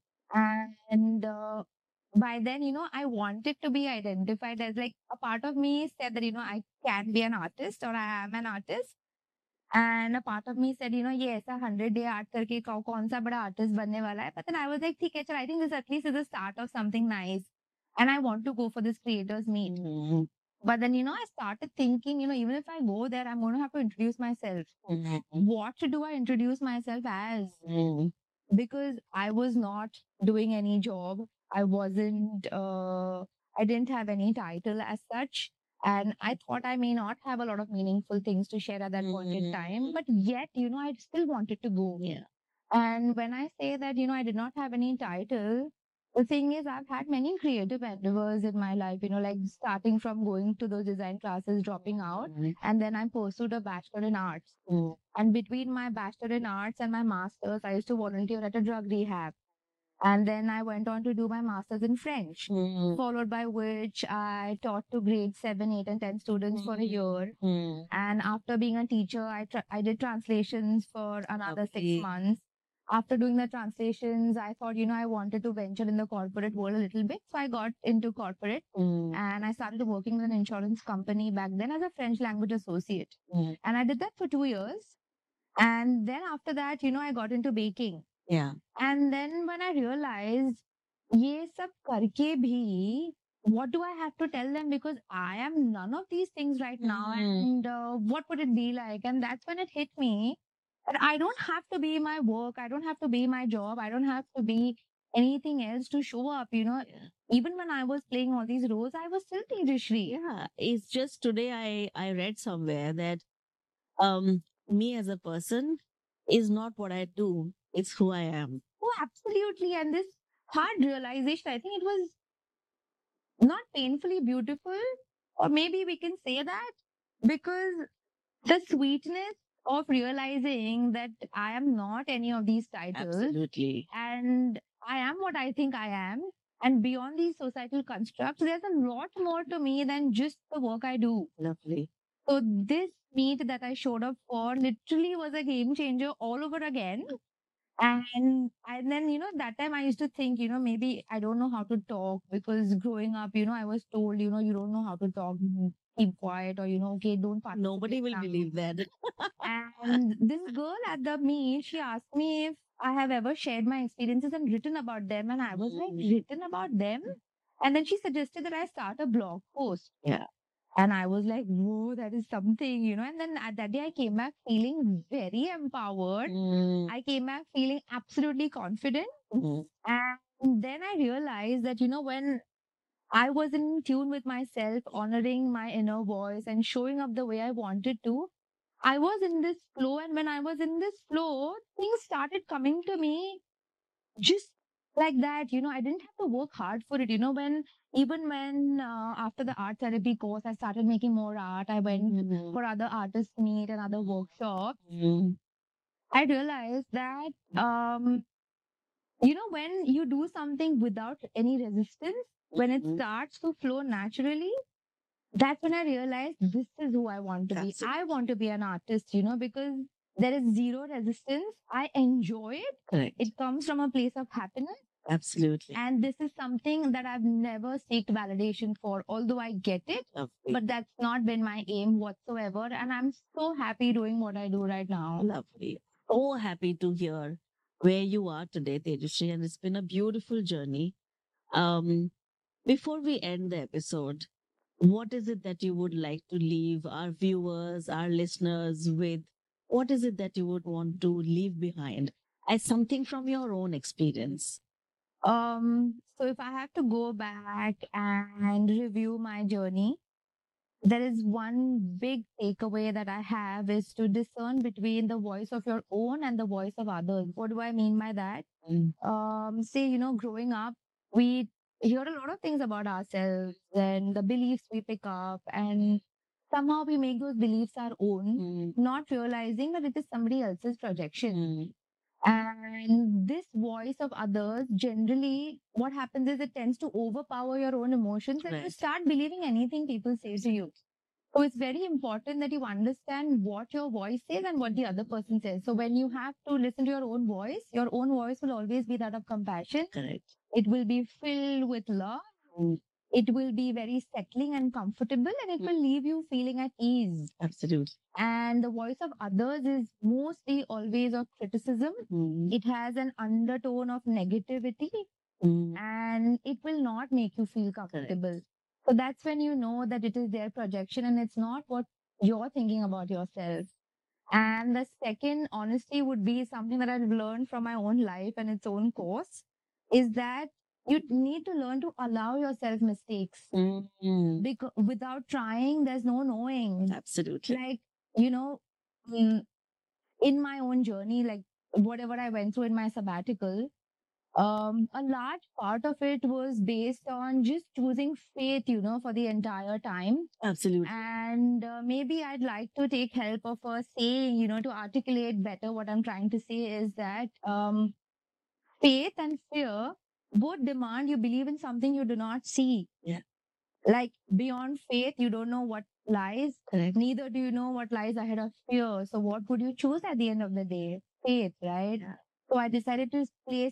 And uh, by then, you know, I wanted to be identified as, like, a part of me said that, you know, I can be an artist or I am an artist. And a part of me said, you know, ये ऐसा hundred day art करके कौ- कौन सा बड़ा artist बनने वाला है. But then I was like, ठीक है, चल, I think this at least is the start of something nice. And I want to go for this creators meet. Mm. But then, you know, I started thinking, you know, even if I go there, I'm going to have to introduce myself. Mm. What do I introduce myself as? Mm. Because I was not doing any job. I wasn't, uh, I didn't have any title as such. And I thought I may not have a lot of meaningful things to share at that point in time. But yet, you know, I still wanted to go. Yeah. And when I say that, you know, I did not have any title, the thing is, I've had many creative endeavors in my life, you know, like starting from going to those design classes, dropping out, Mm. and then I pursued a bachelor in arts. Mm. And between my bachelor in arts and my master's, I used to volunteer at a drug rehab. And then I went on to do my master's in French, Mm. followed by which I taught to grade seven, eight, and ten students for a year. Mm. And after being a teacher, I tra- I did translations for another Lovely. six months. After doing the translations, I thought, you know, I wanted to venture in the corporate world a little bit. So I got into corporate Mm. and I started working with an insurance company back then as a French language associate. Mm. And I did that for two years. And then after that, you know, I got into baking. Yeah. And then when I realized, ये सब करके भी, what do I have to tell them? Because I am none of these things right now. Mhm. And uh, what would it be like? And that's when it hit me that I don't have to be my work. I don't have to be my job. I don't have to be anything else to show up. You know, Yeah. even when I was playing all these roles, I was still Tejashri. Yeah. It's just today I, I read somewhere that um me as a person is not what I do. It's who I am. Oh, absolutely. And this hard realization, I think it was not painfully beautiful, or maybe we can say that, because the sweetness of realizing that I am not any of these titles Absolutely. and I am what I think I am. And beyond these societal constructs, there's a lot more to me than just the work I do. Lovely. So this meet that I showed up for literally was a game changer all over again. And and then, you know, that time I used to think, you know, maybe I don't know how to talk, because growing up, you know, I was told, you know, you don't know how to talk, mm, keep quiet, or, you know, okay, don't Nobody participate will now. believe that. And this girl at the meet, she asked me if I have ever shared my experiences and written about them. And I was like, Mm. written about them? And then she suggested that I start a blog post. Yeah. And I was like, whoa, that is something, you know. And then at that day, I came back feeling very empowered. Mm. I came back feeling absolutely confident. Mm. And then I realized that, you know, when I was in tune with myself, honoring my inner voice and showing up the way I wanted to, I was in this flow. And when I was in this flow, things started coming to me just like that. You know, I didn't have to work hard for it. You know, when even when uh, after the art therapy course, I started making more art, I went Mm. for other artist meet and other workshops. Mm. I realized that, um, you know, when you do something without any resistance, when it Mhm. starts to flow naturally, that's when I realized this is who I want to be. Absolutely. I want to be an artist, you know, because there is zero resistance. I enjoy it. Correct. It comes from a place of happiness. Absolutely. And this is something that I've never sought validation for, although I get it, Lovely. but that's not been my aim whatsoever. And I'm so happy doing what I do right now. Lovely. So happy to hear where you are today, Tejushree, and it's been a beautiful journey. Um, before we end the episode, what is it that you would like to leave our viewers, our listeners with? What is it that you would want to leave behind as something from your own experience? Um, so if I have to go back and review my journey, there is one big takeaway that I have is to discern between the voice of your own and the voice of others. What do I mean by that? Mm. Um, say, you know, growing up, we hear a lot of things about ourselves and the beliefs we pick up, and somehow we make those beliefs our own, Mm. not realizing that it is somebody else's projection. Mm. And this voice of others, generally, what happens is it tends to overpower your own emotions, and you Right. start believing anything people say to you. So it's very important that you understand what your voice says and what the other person says. So when you have to listen to your own voice, your own voice will always be that of compassion. Correct. It will be filled with love. Mm. It will be very settling and comfortable, and it will leave you feeling at ease. Absolutely. And the voice of others is mostly always of criticism. Mm. It has an undertone of negativity, Mm. and it will not make you feel comfortable. So that's when you know that it is their projection and it's not what you're thinking about yourself. And the second honesty would be something that I've learned from my own life and its own course, is that you need to learn to allow yourself mistakes. Mm. Because without trying, there's no knowing. Absolutely. Like, you know, mm, in my own journey, like whatever I went through in my sabbatical, um, a large part of it was based on just choosing faith, you know, for the entire time. Absolutely. And uh, maybe I'd like to take help of a saying, you know, to articulate better what I'm trying to say is that um, faith and fear both demand you believe in something you do not see. Yeah. Like beyond faith, you don't know what lies. Correct. Neither do you know what lies ahead of fear. So what would you choose at the end of the day? Faith, right? Yeah. So I decided to place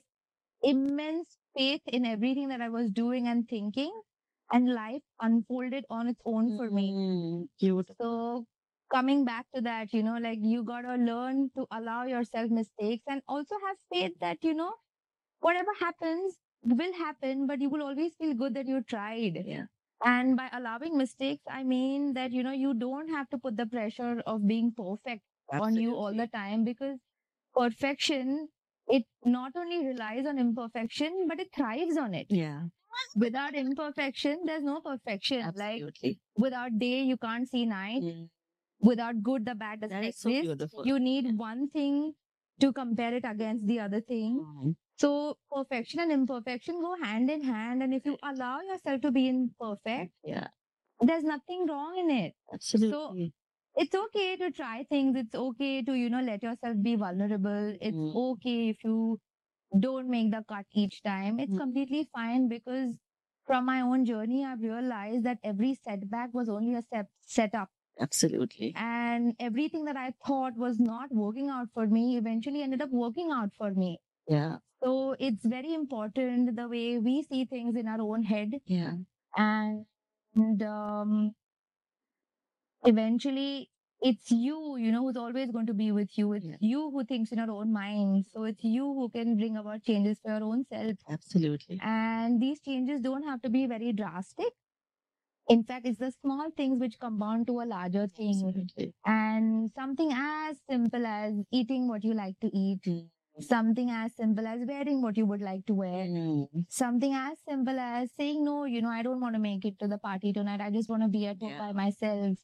immense faith in everything that I was doing and thinking, and life unfolded on its own for me. Mm. Beautiful. So coming back to that, you know, like you gotta learn to allow yourself mistakes and also have faith that, you know, whatever happens will happen, but you will always feel good that you tried. Yeah. And by allowing mistakes, I mean that, you know, you don't have to put the pressure of being perfect on you all the time, because perfection, it not only relies on imperfection, but it thrives on it. Yeah. Without imperfection, there's no perfection. Absolutely. Like without day, you can't see night. Mm. Without good, the bad does That is exist. so beautiful. You need one thing to compare it against the other thing. Mm. So perfection and imperfection go hand in hand. And if you allow yourself to be imperfect, Yeah. there's nothing wrong in it. Absolutely. It's okay to try things. It's okay to, you know, let yourself be vulnerable. It's Mm. okay if you don't make the cut each time. It's Mm. completely fine, because from my own journey, I've realized that every setback was only a step setup. Absolutely. And everything that I thought was not working out for me eventually ended up working out for me. Yeah. So it's very important the way we see things in our own head. Yeah. And um, eventually it's you, you know, who's always going to be with you. It's Yeah. you who thinks in your own mind. So it's you who can bring about changes for your own self. Absolutely. And these changes don't have to be very drastic. In fact, it's the small things which compound to a larger thing. Absolutely. And something as simple as eating what you like to eat, Mm. something as simple as wearing what you would like to wear, Mm. something as simple as saying, no, you know, I don't want to make it to the party tonight. I just want to be at home Yeah. by myself.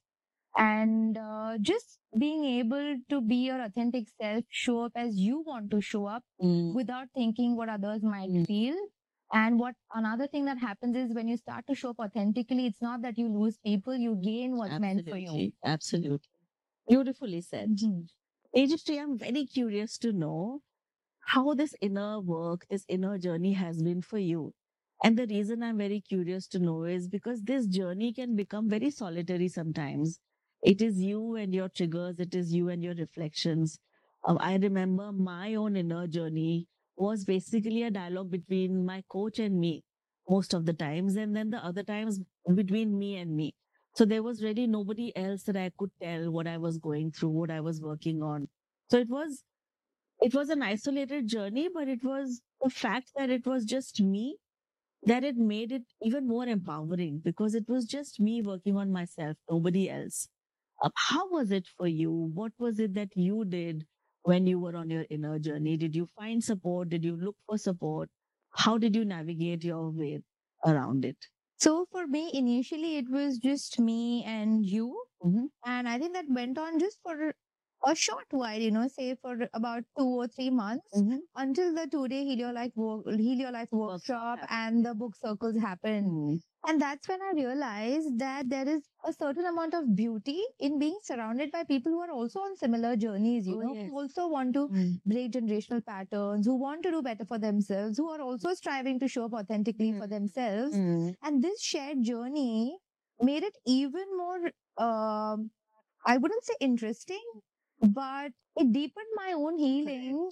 And uh, just being able to be your authentic self, show up as you want to show up Mm. without thinking what others might Mm. feel. And what another thing that happens is when you start to show up authentically, it's not that you lose people, you gain what's meant for you. Absolutely. Absolutely. Beautifully said. Mhm. Tejasri, I'm very curious to know how this inner work, this inner journey has been for you. And the reason I'm very curious to know is because this journey can become very solitary sometimes. It is you and your triggers, it is you and your reflections. Uh, I remember my own inner journey was basically a dialogue between my coach and me most of the times, and then the other times between me and me. So there was really nobody else that I could tell what I was going through, what I was working on. So it was it was an isolated journey, but it was the fact that it was just me that it made it even more empowering because it was just me working on myself, nobody else. Uh, how was it for you? What was it that you did when you were on your inner journey? Did you find support? Did you look for support? How did you navigate your way around it? So for me, initially, it was just me and you. Mm-hmm. And I think that went on just for a short while, you know, say for about two or three months Mm-hmm. until the two day Heal Your Life, work, Heal Your Life workshop happened. and the book circles happened. Mm. And that's when I realized that there is a certain amount of beauty in being surrounded by people who are also on similar journeys, you Oh, know, yes. who also want to Mm. break generational patterns, who want to do better for themselves, who are also striving to show up authentically for themselves. Mm. And this shared journey made it even more, um, I wouldn't say interesting, but it deepened my own healing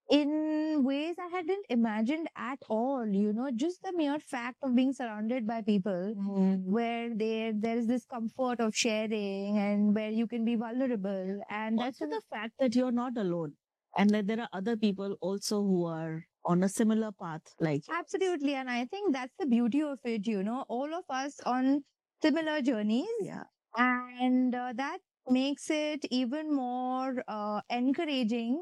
in ways I hadn't imagined at all. You know, just the mere fact of being surrounded by people Mm. where there there is this comfort of sharing and where you can be vulnerable, and that's Also, a- the fact that you're not alone and that there are other people also who are on a similar path like yours. absolutely. And I think that's the beauty of it. You know, all of us on similar journeys, Yeah. and uh, that makes it even more uh, encouraging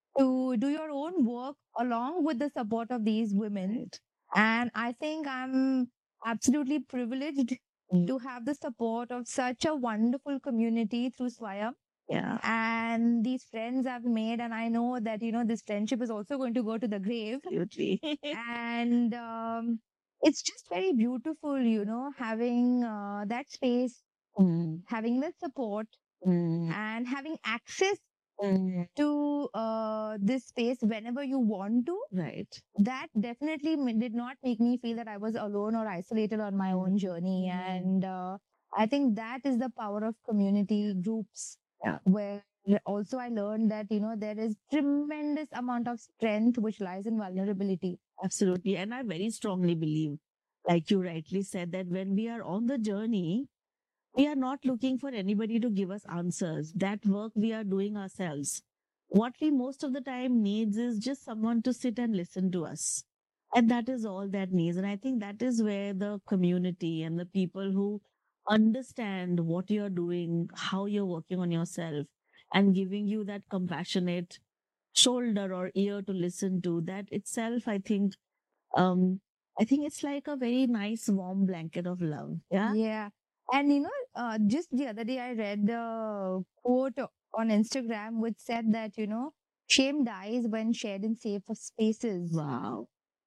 to do your own work along with the support of these women. Right. And I think I'm absolutely privileged Mm. to have the support of such a wonderful community through Swayam Yeah. and these friends I've made. And I know that, you know, this friendship is also going to go to the grave. Absolutely. And um, it's just very beautiful, you know, having uh, that space, Mm. having that support, Mm. and having access Mm. to uh, this space whenever you want to. Right. That definitely m- did not make me feel that I was alone or isolated on my own journey. Mhm. And uh, I think that is the power of community groups, Yeah. where also I learned that, you know, there is tremendous amount of strength which lies in vulnerability. Absolutely. And I very strongly believe, like you rightly said, that when we are on the journey, we are not looking for anybody to give us answers. That work we are doing ourselves. What we most of the time needs is just someone to sit and listen to us. And that is all that needs. And I think that is where the community and the people who understand what you're doing, how you're working on yourself, and giving you that compassionate shoulder or ear to listen to, that itself, I think, um, I think it's like a very nice warm blanket of love. Yeah. Yeah. And you know, uh, just the other day I read the quote o- on Instagram which said that, you know, shame dies when shared in safe spaces. Wow.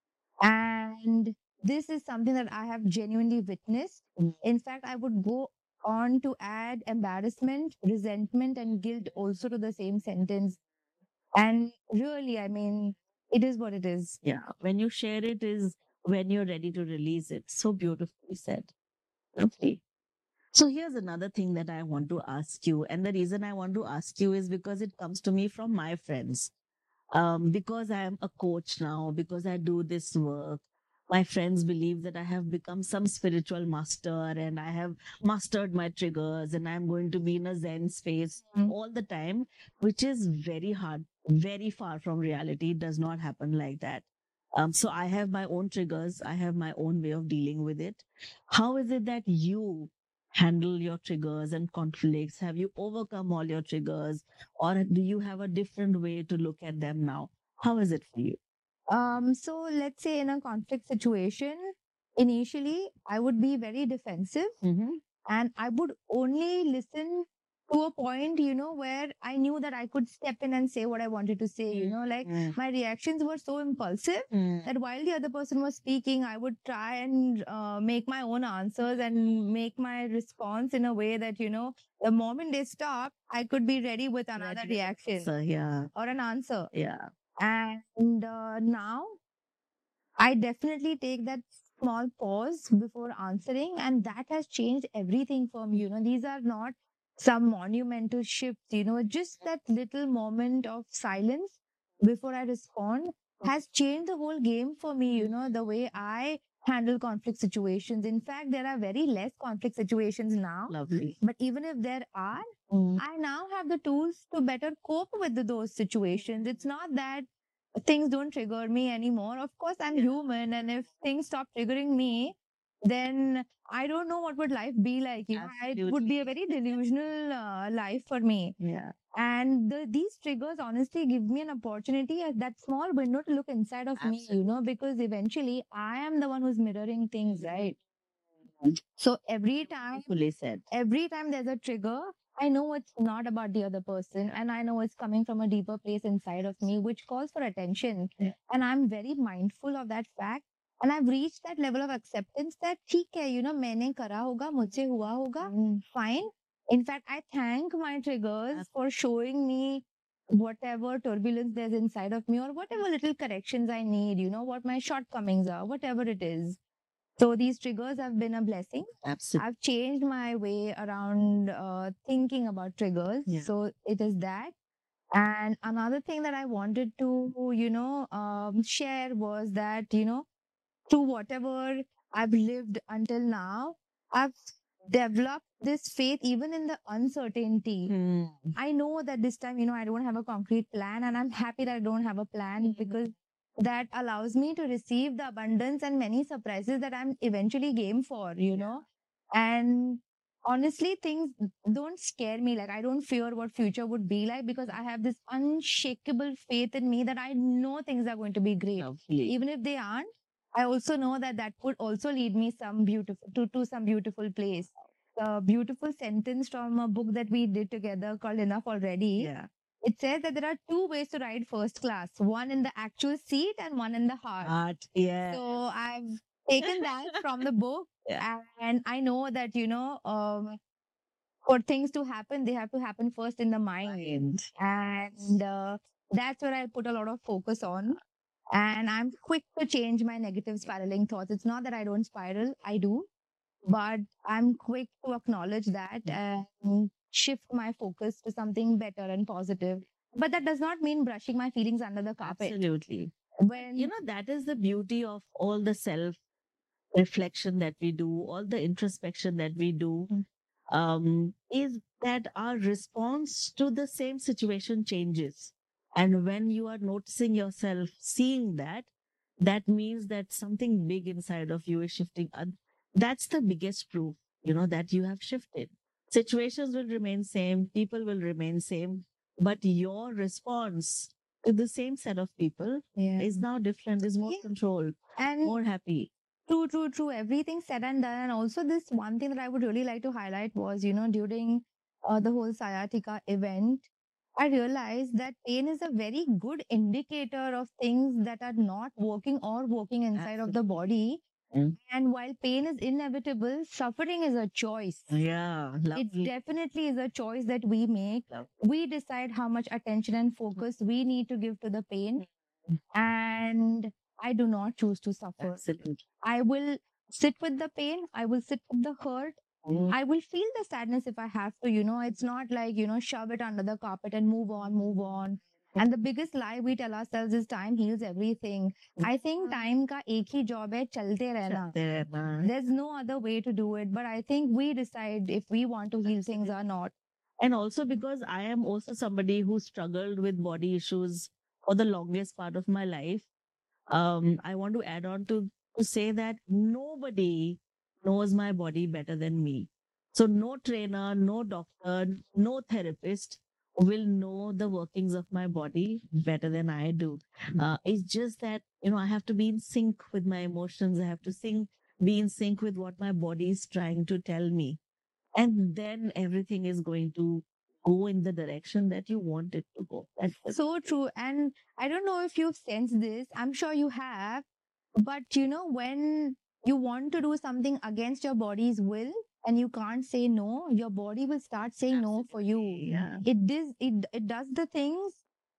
And this is something that I have genuinely witnessed. Mm. In fact, I would go on to add embarrassment, resentment, and guilt also to the same sentence. And really, I mean, it is what it is. Yeah. When you share it is when you're ready to release it. So beautifully said. Lovely. So here's another thing that I want to ask you. And the reason I want to ask you is because it comes to me from my friends. Um, because I am a coach now, because I do this work, my friends believe that I have become some spiritual master and I have mastered my triggers and I'm going to be in a Zen space Mm. all the time, which is very hard, very far from reality. It does not happen like that. Um, so I have my own triggers. I have my own way of dealing with it. How is it that you handle your triggers and conflicts? Have you overcome all your triggers? Or do you have a different way to look at them now? How is it for you? Um, so let's say in a conflict situation, initially I would be very defensive Mm-hmm. and I would only listen to a point, you know, where I knew that I could step in and say what I wanted to say, you know, like my reactions were so impulsive that while the other person was speaking, I would try and uh, make my own answers and make my response in a way that, you know, the moment they stop, I could be ready with another Ready with an reaction answer, yeah. or an answer. Yeah. And uh, now I definitely take that small pause before answering, and that has changed everything for me. You know, these are not some monumental shifts, you know, just that little moment of silence before I respond has changed the whole game for me. You know, the way I handle conflict situations. In fact, there are very less conflict situations now. Lovely. But even if there are, Mm. I now have the tools to better cope with the- those situations. It's not that things don't trigger me anymore. Of course, I'm human, and if things stop triggering me, then I don't know what would life be like. You know, it would be a very delusional uh, life for me. Yeah. And the, these triggers honestly give me an opportunity at that small window to look inside of me, you know, because eventually I am the one who's mirroring things, right? So every time, Fully said. every time there's a trigger, I know it's not about the other person, and I know it's coming from a deeper place inside of me, which calls for attention. Yeah. And I'm very mindful of that fact. And I've reached that level of acceptance that ठीक है, you know, मैंने करा होगा, मुझसे हुआ होगा, fine. In fact, I thank my triggers for showing me whatever turbulence there's inside of me or whatever little corrections I need, you know, what my shortcomings are, whatever it is. So these triggers have been a blessing. Absolutely. I've changed my way around uh, thinking about triggers. Yeah. So it is that. And another thing that I wanted to, you know, um, share was that, you know, through whatever I've lived until now, I've developed this faith even in the uncertainty. Hmm. I know that this time, you know, I don't have a concrete plan, and I'm happy that I don't have a plan because that allows me to receive the abundance and many surprises that I'm eventually game for, you know. And honestly, things don't scare me. Like, I don't fear what future would be like because I have this unshakable faith in me that I know things are going to be great. Lovely. Even if they aren't, I also know that that could also lead me some beautiful to, to some beautiful place. A beautiful sentence from a book that we did together called Enough Already. Yeah. It says that there are two ways to ride first class, one in the actual seat and one in the heart. Art. Yeah. So I've taken that from the book. Yeah. And I know that, you know, um, for things to happen, they have to happen first in the mind. Mind. And uh, that's where I put a lot of focus on. And I'm quick to change my negative spiraling thoughts. It's not that I don't spiral, I do, but I'm quick to acknowledge that and shift my focus to something better and positive. But that does not mean brushing my feelings under the carpet. Absolutely. When You know, that is the beauty of all the self reflection that we do, all the introspection that we do, Mm. um, is that our response to the same situation changes. And when you are noticing yourself seeing that, that means that something big inside of you is shifting. And that's the biggest proof, you know, that you have shifted. Situations will remain same, people will remain same, but your response to the same set of people yeah. is now different, is more Yeah. controlled, and more happy. True, true, true. Everything said and done. And also, this one thing that I would really like to highlight was, you know, during uh, the whole sciatica event, I realized that pain is a very good indicator of things that are not working or working inside of the body. Mm. And while pain is inevitable, suffering is a choice. Yeah, It lovely. definitely is a choice that we make. Lovely. We decide how much attention and focus we need to give to the pain. and I do not choose to suffer. Absolutely. I will sit with the pain. I will sit with the hurt. Mm. I will feel the sadness if I have to, you know. It's not like, you know, shove it under the carpet and move on, move on. And the biggest lie we tell ourselves is time heals everything. I think time ka ek hi job hai, chalte rehna. There, uh, There's no other way to do it. But I think we decide if we want to heal things or not. And also because I am also somebody who struggled with body issues for the longest part of my life. Um, I want to add on to, to say that nobody knows my body better than me. So no trainer, no doctor, no therapist will know the workings of my body better than I do. Uh, it's just that, you know, I have to be in sync with my emotions. I have to sync, be in sync with what my body is trying to tell me. And then everything is going to go in the direction that you want it to go. That's the So true. And I don't know if you've sensed this. I'm sure you have. But you know, when you want to do something against your body's will and you can't say no, your body will start saying no for you. yeah. It does it it does the things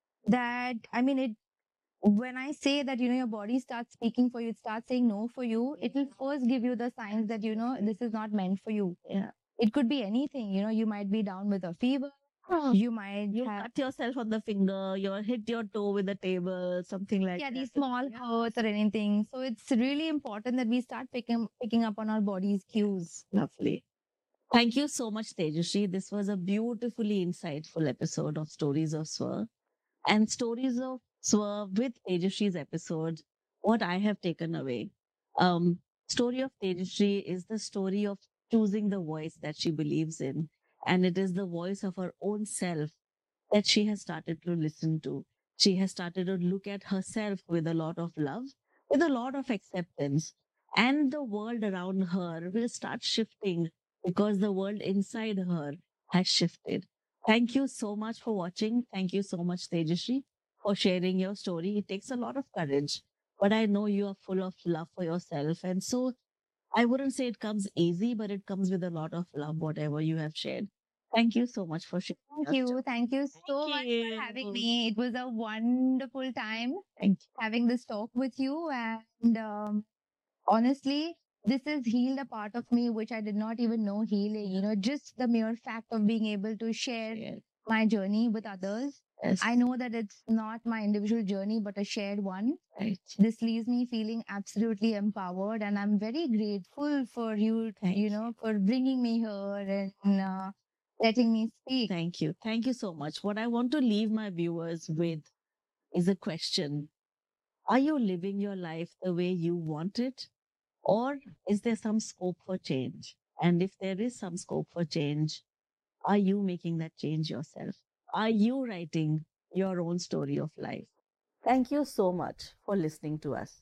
that I mean it when I say that, you know, your body starts speaking for you, it starts saying no for you, it will first give you the signs that, you know, this is not meant for you. Yeah. It could be anything, you know, you might be down with a fever. Oh, You might you have cut yourself on the finger, you hit your toe with the table, something like yeah, that. these small Yeah. hurts or anything. So it's really important that we start picking picking up on our body's cues. Lovely. Thank you so much, Tejashree. This was a beautifully insightful episode of Stories of Swerve. And Stories of Swerve with Tejashree's episode, what I have taken away. Um, story of Tejashree is the story of choosing the voice that she believes in. And it is the voice of her own self that she has started to listen to. She has started to look at herself with a lot of love, with a lot of acceptance. And the world around her will start shifting because the world inside her has shifted. Thank you so much for watching. Thank you so much, Tejashree, for sharing your story. It takes a lot of courage, but I know you are full of love for yourself. And so I wouldn't say it comes easy, but it comes with a lot of love, whatever you have shared. Thank you so much for sharing. Thank your you. story. Thank you so much for having me. It was a wonderful time Thank you. having this talk with you. And um, honestly, this has healed a part of me which I did not even know healing. You know, just the mere fact of being able to share Yeah. my journey with others. Yes. I know that it's not my individual journey, but a shared one. Right. This leaves me feeling absolutely empowered, and I'm very grateful for you, Thank you know, for bringing me here and uh, letting me speak. Thank you. Thank you so much. What I want to leave my viewers with is a question. Are you living your life the way you want it? Or is there some scope for change? And if there is some scope for change, are you making that change yourself? Are you writing your own story of life? Thank you so much for listening to us.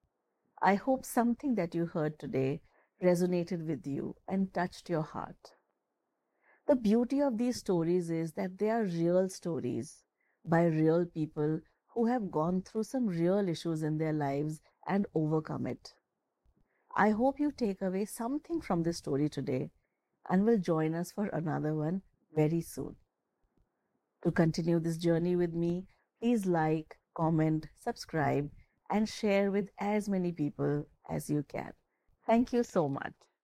I hope something that you heard today resonated with you and touched your heart. The beauty of these stories is that they are real stories by real people who have gone through some real issues in their lives and overcome it. I hope you take away something from this story today and will join us for another one very soon. To continue this journey with me, please like, comment, subscribe, and share with as many people as you can. Thank you so much.